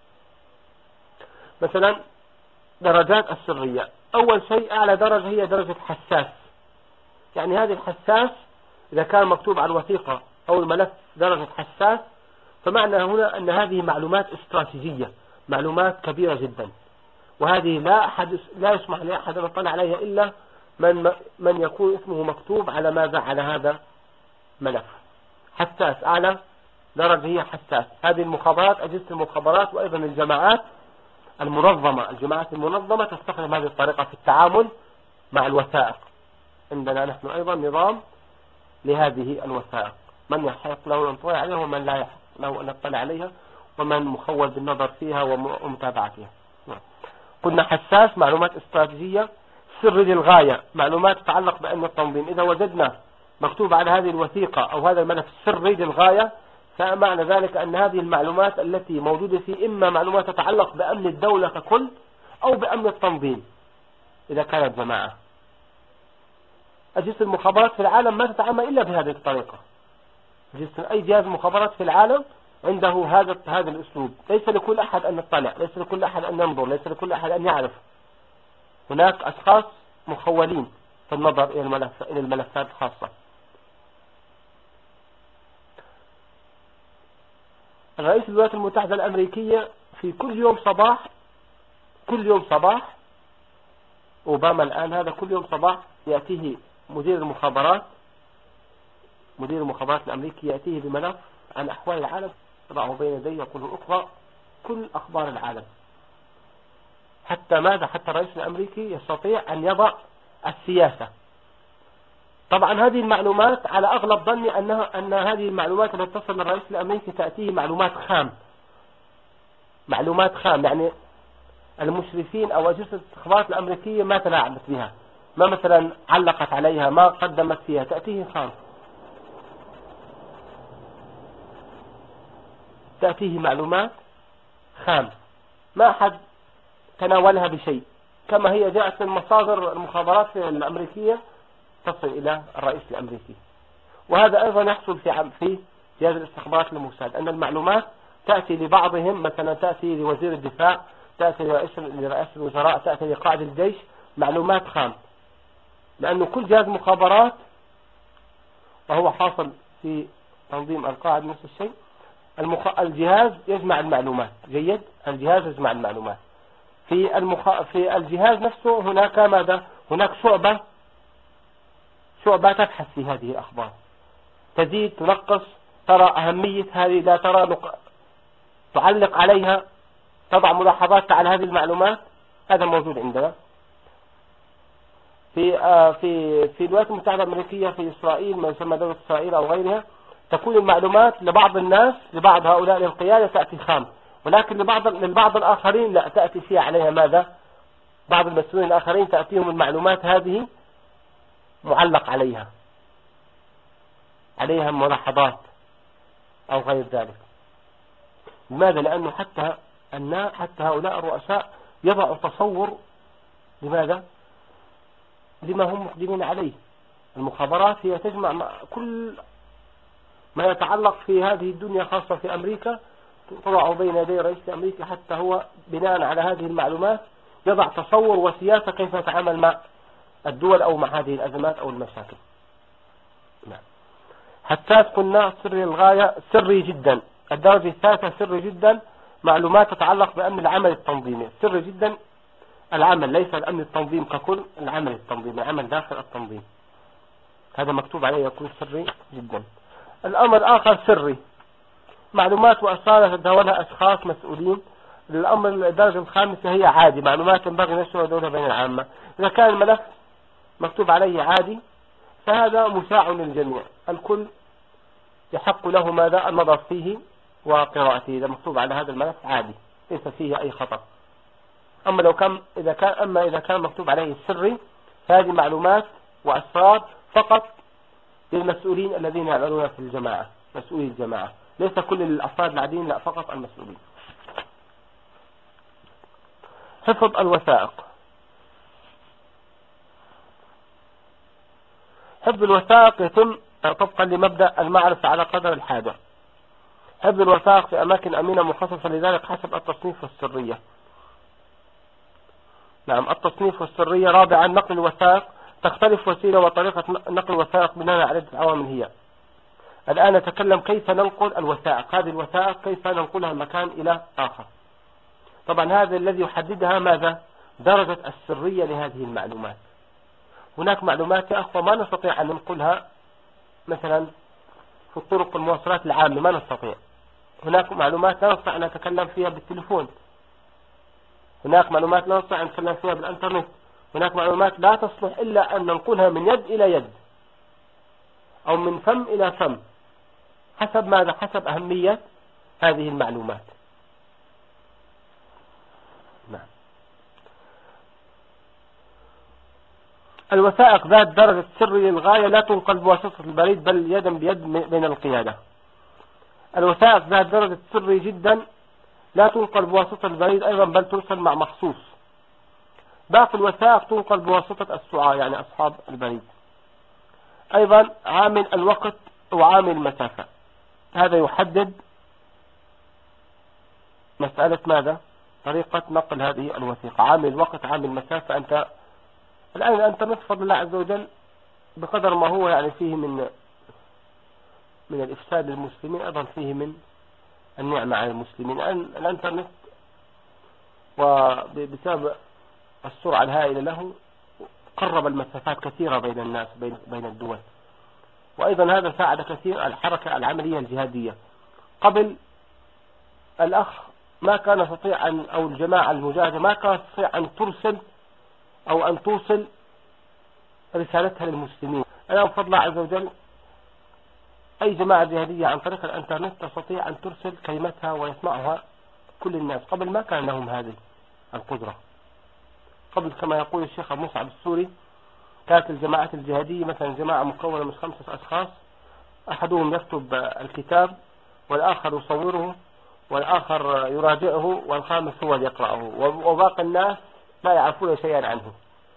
مثلا درجات السرية، أول شيء أعلى درجة هي درجة حساس. يعني هذه الحساس إذا كان مكتوب على الوثيقة أو الملف درجة حساس، فمعنى هنا أن هذه معلومات استراتيجية، معلومات كبيرة جدا، وهذه لا أحد لا يسمح لأحد أن يطلع عليها إلا من من يكون اسمه مكتوب على ماذا؟ على هذا ملف حساس. أعلى درجة هي حساس. هذه المخابرات، أجهزة المخابرات وأيضا الجماعات المنظمة، الجماعات المنظمة تستخدم هذه الطريقة في التعامل مع الوثائق. عندنا نحن أيضا نظام لهذه الوثائق، من يحق له أن يطلع عليها ومن لا يحق له أن يطلع عليها، ومن مخول بالنظر فيها ومتابعتها. قلنا حساس، معلومات استراتيجية. سر للغاية، معلومات تتعلق بأمن التنظيم. إذا وجدنا مكتوب على هذه الوثيقة أو هذا الملف سري للغاية، فمعنى ذلك أن هذه المعلومات التي موجودة فيه إما معلومات تتعلق بأمن الدولة ككل أو بأمن التنظيم إذا كانت جماعة. أجهزة المخابرات في العالم ما تتعامل إلا بهذه الطريقة. أي جهاز مخابرات في العالم عنده هذا هذا الأسلوب. ليس لكل أحد أن يطلع، ليس لكل أحد أن ينظر، ليس لكل أحد أن يعرف. هناك أشخاص مخولين في النظر إلى الملف إلى الملفات الخاصة. الرئيس الولايات المتحدة الأمريكية في كل يوم صباح، كل يوم صباح أوباما الآن هذا كل يوم صباح يأتيه مدير المخابرات، مدير المخابرات الأمريكي يأتيه بملف عن أحوال العالم، يضعه بين يديه يقول اقرأ كل أخبار العالم. حتى ماذا؟ حتى الرئيس الأمريكي يستطيع أن يضع السياسة. طبعا هذه المعلومات على أغلب ظني أنها أن هذه المعلومات التي تصل للرئيس الأمريكي تأتيه معلومات خام، معلومات خام. يعني المشرفين أو أجهزة الإخبارات الأمريكية ما تلاعبت بها، ما مثلا علقت عليها، ما قدمت فيها، تأتيه خام، تأتيه معلومات خام ما أحد تناولها بشيء، كما هي جاءت من مصادر المخابرات الأمريكية تصل إلى الرئيس الأمريكي. وهذا أيضا يحصل في في جهاز الاستخبارات الموساد، أن المعلومات تأتي لبعضهم، مثلا تأتي لوزير الدفاع، تأتي لرئيس لرئيس الوزراء، تأتي لقائد الجيش، معلومات خام. لأنه كل جهاز مخابرات، وهو حاصل في تنظيم القاعدة نفس الشيء، المخ... الجهاز يجمع المعلومات. جيد، الجهاز يجمع المعلومات. في المخ... في الجهاز نفسه هناك ماذا؟ هناك شعبة شعبة تبحث في هذه الأخبار، تزيد تنقص، ترى أهمية هذه، لا ترى نق... تعلق عليها، تضع ملاحظات على هذه المعلومات. هذا موجود عندنا في آه في في الولايات المتحدة الأمريكية، في إسرائيل، ما يسمى دولة إسرائيل أو غيرها، تكون المعلومات لبعض الناس، لبعض هؤلاء القيادة تأتي خام، ولكن لبعض للبعض الآخرين لا، تأتي فيها عليها ماذا؟ بعض المسؤولين الآخرين تأتيهم المعلومات هذه معلق عليها عليها ملاحظات أو غير ذلك. لماذا؟ لأنه حتى أن حتى هؤلاء الرؤساء يضعوا تصور لماذا؟ لما هم مقدمين عليه. المخابرات هي تجمع كل ما يتعلق في هذه الدنيا، خاصة في أمريكا، تضع بين يدي رئيس أمريكا، حتى هو بناء على هذه المعلومات يضع تصور وسياسة كيف يتعامل مع الدول أو مع هذه الأزمات أو المشاكل. نعم. حساس قلنا سري الغاية، سري جدا. الدرجة الثالثة سري جدا، معلومات تتعلق بأمن العمل التنظيمي. سري جدا العمل، ليس الأمن التنظيم ككل، العمل التنظيمي، العمل داخل التنظيم، هذا مكتوب عليه يكون سري جدا. الأمر الآخر سري، معلومات وأسرار يتداولها أشخاص مسؤولين. الأمر الدرجة الخامسة هي عادي، معلومات ينبغي نشرها ودولها بين العامة. إذا كان الملف مكتوب عليه عادي فهذا مشاع للجميع، الكل يحق له ماذا؟ النظر فيه وقراءته. إذا مكتوب على هذا الملف عادي ليس فيه أي خطأ. أما لو كان إذا كان أما إذا كان مكتوب عليه السري فهذه معلومات وأسرار فقط للمسؤولين الذين يعملون في الجماعة، مسؤولي الجماعة، ليس كل الأفراد العاديين، لا، فقط المسؤولين. حفظ الوثائق. حفظ الوثائق يتم طبقا لمبدأ المعرفة على قدر الحاجة. حفظ الوثائق في أماكن أمينة مخصصة لذلك حسب التصنيف والسرية. نعم، التصنيف والسرية. رابعا نقل الوثائق، تختلف وسيلة وطريقة نقل الوثائق بناء على عدة عوامل. هي الآن نتكلم كيف ننقل الوثائق، هذه الوثائق كيف ننقلها من مكان إلى آخر. طبعا هذا الذي يحددها ماذا؟ درجة السرية لهذه المعلومات. هناك معلومات يا أخوة ما نستطيع أن ننقلها مثلا في الطرق المواصلات العامة، ما نستطيع. هناك معلومات لا نستطيع أن نتكلم فيها بالتليفون، هناك معلومات لا نستطيع أن نتكلم فيها بالإنترنت، هناك معلومات لا تصلح إلا أن ننقلها من يد إلى يد أو من فم إلى فم، حسب ماذا؟ حسب أهمية هذه المعلومات. نعم. الوثائق ذات درجة سر للغاية لا تنقل بواسطة البريد بل يدا بيد بين القيادة. الوثائق ذات درجة سر جدا لا تنقل بواسطة البريد أيضا بل ترسل مع مخصوص. باقي الوثائق تنقل بواسطة السعاة يعني أصحاب البريد. أيضا عامل الوقت وعامل المسافة، هذا يحدد مسألة ماذا؟ طريقة نقل هذه الوثيقة. عامل الوقت، عامل المسافة. أنت الآن الإنترنت بفضل الله عز وجل بقدر ما هو يعني فيه من من الإفساد للمسلمين أيضا فيه من النعمة على المسلمين. الإنترنت وبسبب السرعة الهائلة له قرب المسافات كثيرة بين الناس بين بين الدول، وأيضا هذا ساعد كثير الحركة العملية الجهادية. قبل الأخ ما كان يستطيع أن أو الجماعة المجاهدة ما كانت تستطيع أن ترسل أو أن توصل رسالتها للمسلمين. الآن بفضل الله عز وجل أي جماعة جهادية عن طريق الإنترنت تستطيع أن ترسل كلمتها ويسمعها كل الناس. قبل ما كان لهم هذه القدرة. قبل كما يقول الشيخ أبو مصعب السوري كانت الجماعات الجهادية مثلا جماعة مكونة من خمسة أشخاص، أحدهم يكتب الكتاب والآخر يصوره والآخر يراجعه والخامس هو يقرأه وباقي الناس لا يعرفون شيئا عنه.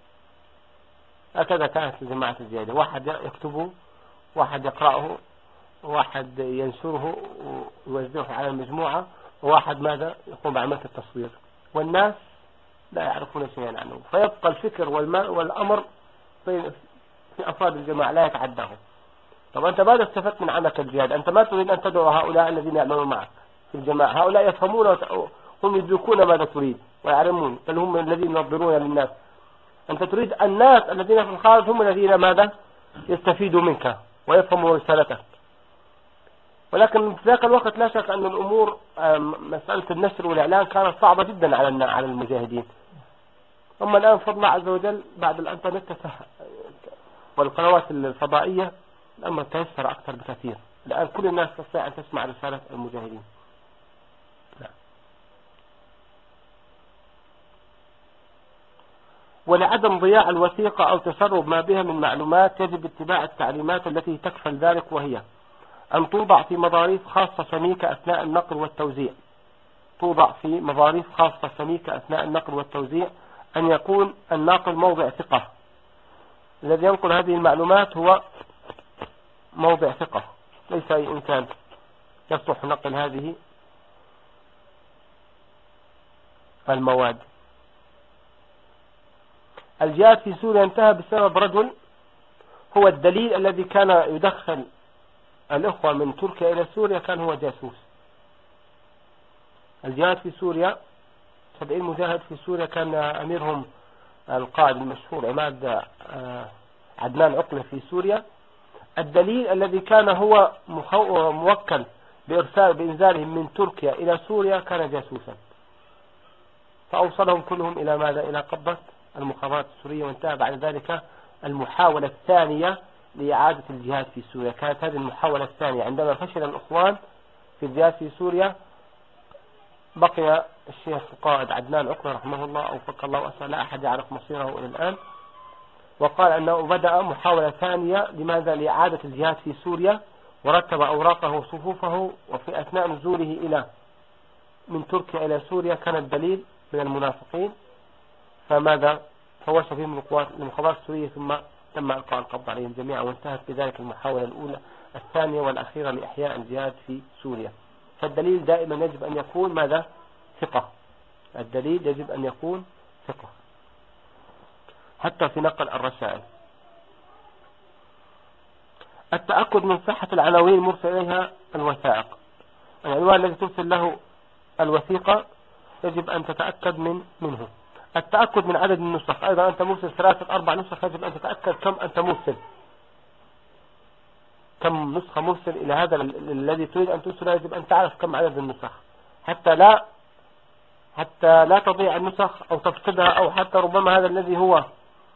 هكذا كانت الجماعة الجهادية، واحد يكتبه، واحد يقرأه، واحد ينشره ويوزعه على المجموعة، وواحد ماذا؟ يقوم بعملية التصوير، والناس لا يعرفون شيئا عنه. فيبقى الفكر والأمر في أفراد الجماعة لا يتعداه. طب أنت ماذا استفدت من عملك الجهاد؟ أنت ما تريد أن تدعو هؤلاء الذين يعملون معك في الجماعة، هؤلاء يفهمون، هم يدركون ماذا تريد ويعلمون، بل هم الذين ينظرون للناس. أنت تريد الناس الذين في الخارج هم الذين ماذا؟ يستفيدوا منك ويفهموا رسالتك. ولكن في ذاك الوقت لا شك أن الأمور مسألة النشر والإعلان كانت صعبة جدا على على المجاهدين. أما الآن فضل الله عز وجل بعد الإنترنت والقنوات الفضائية الأمر تيسر أكثر بكثير. الآن كل الناس تستطيع أن تسمع رسالة المجاهدين. ولعدم ضياع الوثيقة أو تسرب ما بها من معلومات يجب اتباع التعليمات التي تكفل ذلك، وهي أن توضع في مظاريف خاصة سميكة أثناء النقل والتوزيع. توضع في مظاريف خاصة سميكة أثناء النقل والتوزيع. أن يكون الناقل موضع ثقة، الذي ينقل هذه المعلومات هو موضع ثقة، ليس أي إنسان يصلح نقل هذه المواد. الجهاد في سوريا انتهى بسبب رجل هو الدليل الذي كان يدخل الإخوة من تركيا إلى سوريا، كان هو جاسوس. الجهاد في سوريا، سبعين مجاهد في سوريا، كان أميرهم القائد المشهور عماد عدنان عقلة في سوريا. الدليل الذي كان هو موكل بإرسال بإنزالهم من تركيا إلى سوريا كان جاسوسا، فأوصلهم كلهم إلى ماذا؟ إلى قبضة المخابرات السورية. وانتهى بعد ذلك المحاولة الثانية لإعادة الجهاد في سوريا. كانت هذه المحاولة الثانية عندما فشل الإخوان في الجهاد في سوريا، بقي الشيخ القائد عدنان عقلة رحمه الله أو فك الله وأسأل، لا أحد يعرف مصيره إلى الآن، وقال أنه بدأ محاولة ثانية لماذا؟ لإعادة الجهاد في سوريا، ورتب أوراقه وصفوفه. وفي أثناء نزوله إلى من تركيا إلى سوريا كان الدليل من المنافقين، فماذا؟ فوش فيهم القوات المخابرات السورية، ثم تم إلقاء القبض عليهم جميعا، وانتهت بذلك المحاولة الأولى الثانية والأخيرة لإحياء الجهاد في سوريا. فالدليل دائما يجب أن يكون ماذا؟ ثقة. الدليل يجب أن يكون ثقة حتى في نقل الرسائل. التأكد من صحة العناوين المرسل إليها الوثائق. العنوان الذي ترسل له الوثيقة يجب أن تتأكد من منه. التأكد من عدد النسخ، أيضا أنت مرسل ثلاثة أربع نسخ، يجب أن تتأكد كم أنت مرسل، كم نسخة مرسل إلى هذا الذي تريد أن ترسله. يجب أن تعرف كم عدد النسخ حتى لا حتى لا تضيع النسخ أو تفقدها، أو حتى ربما هذا الذي هو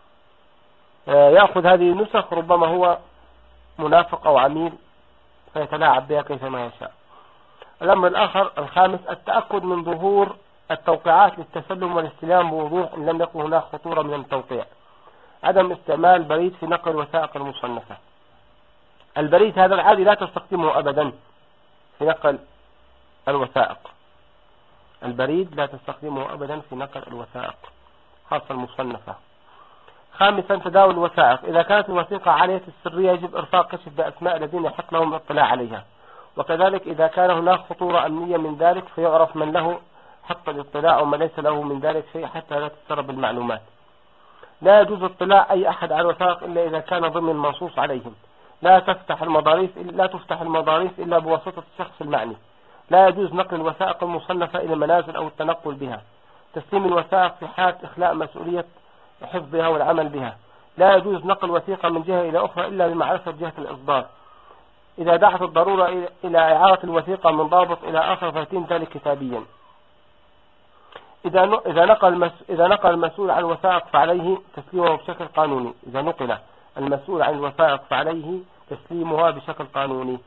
يأخذ هذه النسخ ربما هو منافق أو عميل فيتلاعب بها كيفما يشاء. الأمر الآخر الخامس التأكد من ظهور التوقيعات للتسلم والاستلام بوضوح إن لم يكن هناك خطورة من التوقيع. عدم استعمال بريد في نقل الوثائق المصنفة. البريد هذا العادي لا تستخدمه أبدا في نقل الوثائق. البريد لا تستخدمه أبدا في نقل الوثائق خاصة المصنفة. خامسا تداول الوثائق. إذا كانت الوثيقة عالية السرية يجب إرسال كشف بأسماء الذين يحق لهم الاطلاع عليها، وكذلك إذا كان هناك خطورة أمنية من ذلك فيعرف من له حق الاطلاع ومن ليس له من ذلك شيء حتى لا تسرب المعلومات. لا يجوز اطلاع أي أحد على الوثائق إلا إذا كان ضمن منصوص عليهم. لا تفتح المظاريف لا تفتح المظاريف إلا بواسطة الشخص المعني. لا يجوز نقل الوثائق المصنفة إلى المنازل أو التنقل بها. تسليم الوثائق في حالة إخلاء مسؤولية حفظها والعمل بها. لا يجوز نقل وثيقة من جهة إلى أخرى إلا بمعرفة جهة الإصدار. إذا دعت الضرورة إلى إعارة الوثيقة من ضابط إلى آخر فيتم ذلك كتابيا. إذا إذا نقل إذا نقل المسؤول عن الوثائق فعليه تسليمه بشكل قانوني. إذا نقل المسؤول عن الوثائق فعليه تسليمها بشكل قانوني.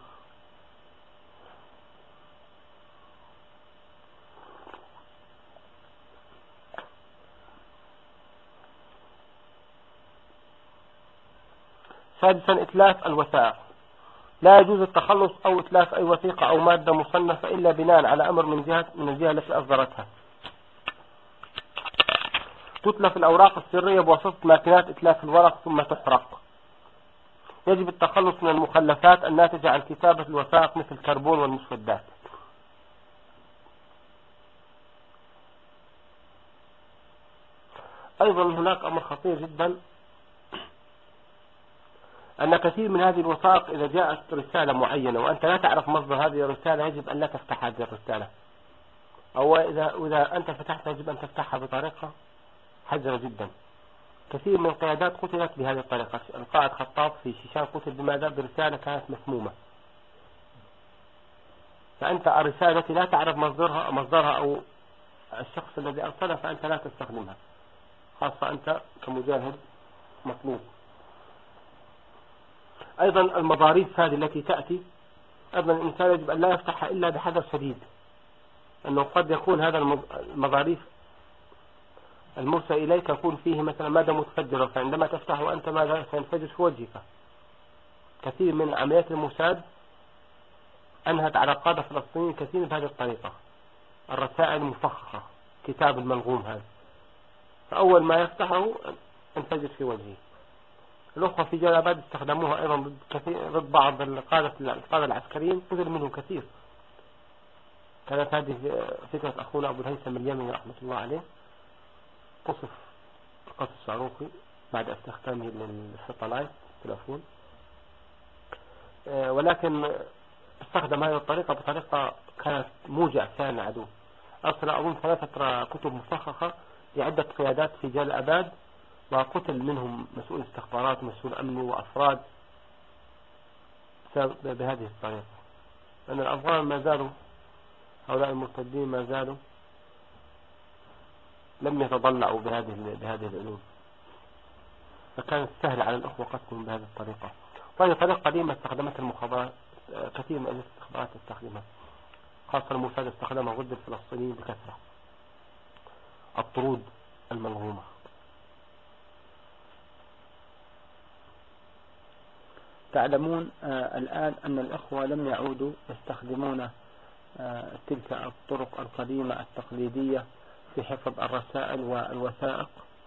سادسا إتلاف الوثائق. لا يجوز التخلص أو إتلاف أي وثيقة أو مادة مصنفة إلا بناء على أمر من جهة من الجهة التي أصدرتها. تتلف الأوراق السرية بواسطة ماكينات إتلاف الورق ثم تحرق. يجب التخلص من المخلفات الناتجة عن كتابة الوثائق مثل الكربون والمسودات. أيضا هناك أمر خطير جدا، أن كثير من هذه الوثائق إذا جاءت رسالة معينة وأنت لا تعرف مصدر هذه الرسالة يجب أن لا تفتح هذه الرسالة، أو إذا, إذا أنت فتحتها يجب أن تفتحها بطريقة حذرة جدا. كثير من القيادات قتلت بهذه الطريقة. القائد خطاب في شيشان قتل بماذا؟ برسالة كانت مسمومة. فأنت الرسالة التي لا تعرف مصدرها مصدرها أو الشخص الذي أرسلها فأنت لا تستخدمها، خاصة أنت كمجاهد مطلوب. أيضا المظاريف هذه التي تأتي أيضا الإنسان يجب أن لا يفتحها إلا بحذر شديد، أنه قد يكون هذا المظاريف المرسل إليك يكون فيه مثلا مادة متفجرة، فعندما تفتحه أنت ماذا سينفجر في وجهك. كثير من عمليات الموساد أنهت على قادة فلسطينيين كثير بهذه الطريقة، الرسائل المفخخة، كتاب الملغوم هذا، فأول ما يفتحه انفجر في وجهه. الأخوة في جلابات استخدموها أيضا ضد كثير ضد بعض القادة القادة العسكريين، قتل منهم كثير. كانت هذه فكرة أخونا أبو الهيثم اليمني رحمة الله عليه، قصف القصف الصاروخي بعد استخدامه للساتلايت تلفون، ولكن استخدم هذه الطريقة بطريقة كانت موجع ثاني العدو. أرسل أظن ثلاثة كتب مفخخة لعدة قيادات في جال أباد، وقتل منهم مسؤول استخبارات ومسؤول أمني وأفراد بهذه الطريقة. لأن الأفغان ما زالوا، هؤلاء المرتدين ما زالوا لم يتضلعوا بهذه بهذه العلوم، فكان سهل على الأخوة قتلهم بهذه الطريقة. وهذه طريقة قديمة استخدمتها المخابرات، كثير من أجهزة الاستخبارات تستخدمها، خاصة الموساد استخدمها ضد الفلسطينيين بكثرة، الطرود الملغومة. تعلمون آه الآن أن الأخوة لم يعودوا يستخدمون آه تلك الطرق القديمة التقليدية في حفظ الرسائل والوثائق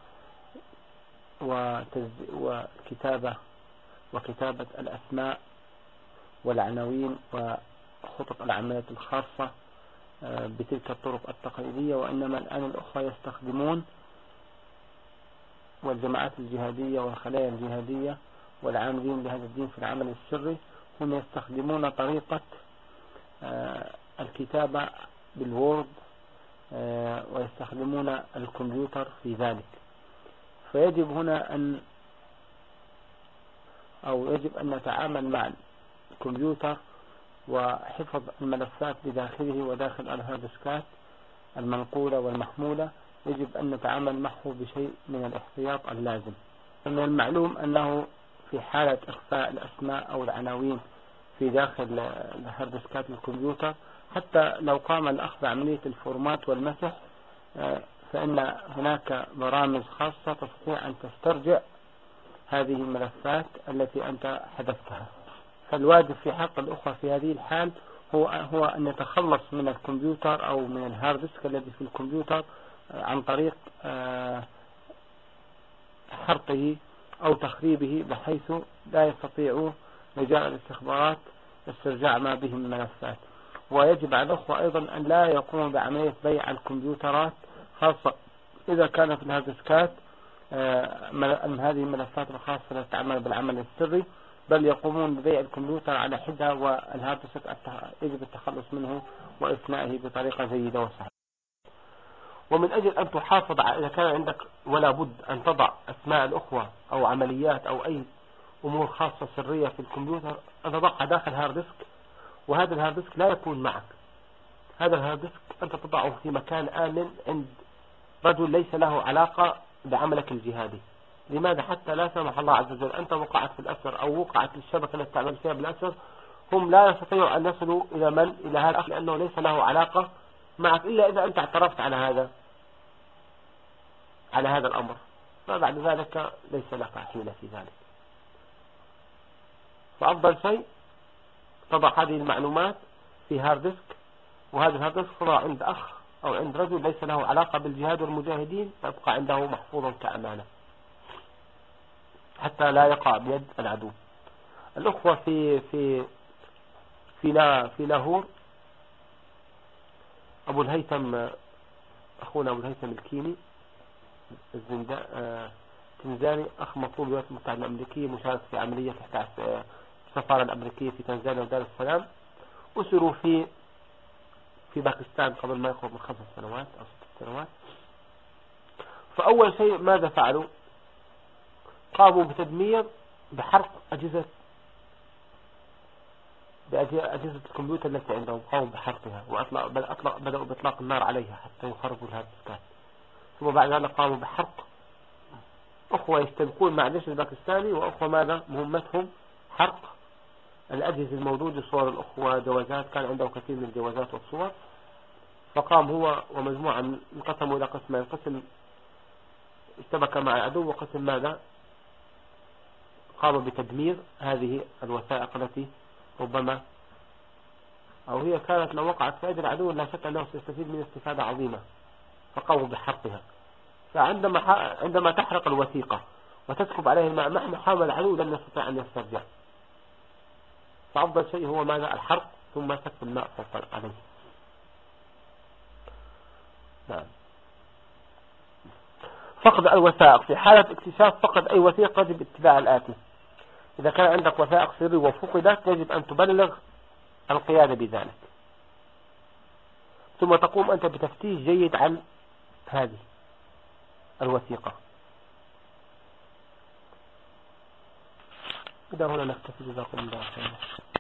وكتابة وكتابة الأسماء والعناوين وخطط العمليات الخاصة آه بتلك الطرق التقليدية، وإنما الآن الأخوة يستخدمون، والجماعات الجهادية والخلايا الجهادية والعاملين بهذا الدين في العمل السري هم يستخدمون طريقة آه الكتابة بالوورد آه ويستخدمون الكمبيوتر في ذلك. فيجب هنا أن أو يجب أن نتعامل مع الكمبيوتر وحفظ الملفات بداخله وداخل الهاردسكات المنقولة والمحمولة، يجب أن نتعامل معه بشيء من الاحتياط اللازم. من المعلوم أنه في حالة إخفاء الأسماء أو العناوين في داخل الهاردسكات الكمبيوتر، حتى لو قام الأخ بعملية الفورمات والمسح، فإن هناك برامج خاصة تستطيع أن تسترجع هذه الملفات التي أنت حذفتها. فالواجب في حق الأخوة في هذه الحال هو هو أن يتخلص من الكمبيوتر أو من الهاردسك الذي في الكمبيوتر عن طريق حرقه أو تخريبه، بحيث لا يستطيع رجال الاستخبارات استرجاع ما به من ملفات. ويجب على الأخوة أيضا أن لا يقوموا بعملية بيع الكمبيوترات، خاصة إذا كانت في الهاردسكات أن هذه الملفات الخاصة التي تعمل بالعمل السري، بل يقومون ببيع الكمبيوتر على حدة، والهاردسك يجب التخلص منه وإفنائه بطريقة جيدة وسهلة. ومن أجل أن تحافظ على، إذا كان عندك ولا بد أن تضع أسماء الأخوة أو عمليات أو أي أمور خاصة سرية في الكمبيوتر، أن تضعها داخل هاردسك، وهذا الهاردسك لا يكون معك. هذا الهاردسك أنت تضعه في مكان آمن عند رجل ليس له علاقة بعملك الجهادي. لماذا؟ حتى لا سمح الله عز وجل أنت وقعت في الأسر أو وقعت الشبكة التي تعمل فيها بالأسر، هم لا يستطيعوا أن يصلوا إلى من؟ إلى هذا الأخ، لأنه ليس له علاقة معك إلا إذا أنت اعترفت على هذا على هذا الأمر، فبعد ذلك ليس لك حيلة في ذلك. فأفضل شيء تضع هذه المعلومات في هاردسك، وهذا الهاردسك تضع عند أخ أو عند رجل ليس له علاقة بالجهاد والمجاهدين، تبقى عنده محفوظا كأمانة حتى لا يقع بيد العدو. الأخوة في في في لا في لاهور، أبو الهيثم أخونا أبو الهيثم الكيني التنزاني، أخ مطلوب بالولايات المتحدة الأمريكية، مشارك في عملية تحت السفارة الأمريكية في تنزانيا ودار السلام، أسروا في في باكستان قبل ما يقرب من خمس سنوات أو ست سنوات. فأول شيء ماذا فعلوا؟ قاموا بتدمير بحرق أجهزة بأجهزة الكمبيوتر التي عندهم، قاموا بحرقها وأطلق أطلق بدأوا بإطلاق النار عليها حتى يخربوا الهاردسكات. ثم بعد ذلك قاموا بحرق أخوة يشتبكون مع الجيش الباكستاني، وأخوة ماذا مهمتهم؟ حرق الأجهزة الموجودة، صور الأخوة، جوازات، كان عنده كثير من الجوازات والصور. فقام هو ومجموعة انقسموا إلى قسمين، قسم اشتبك مع العدو وقسم ماذا؟ قام بتدمير هذه الوثائق التي ربما أو هي كانت لو وقعت في يد العدو لا شك أنه سيستفيد من استفادة عظيمة، فقاموا بحرقها. فعندما عندما تحرق الوثيقة وتسكب عليه الماء مهما حاول العدو لن يستطيع أن يسترجع، فأفضل شيء هو ماذا؟ الحرق ثم سكب الماء فوق عليه. نعم. فقد الوثائق، في حالة اكتشاف فقد أي وثيقة يجب اتباع الآتي. إذا كان عندك وثائق سري وفقدت يجب أن تبلغ القيادة بذلك، ثم تقوم أنت بتفتيش جيد عن هذه الوثيقة. إذا هنا نكتفي، جزاكم الله خيرا.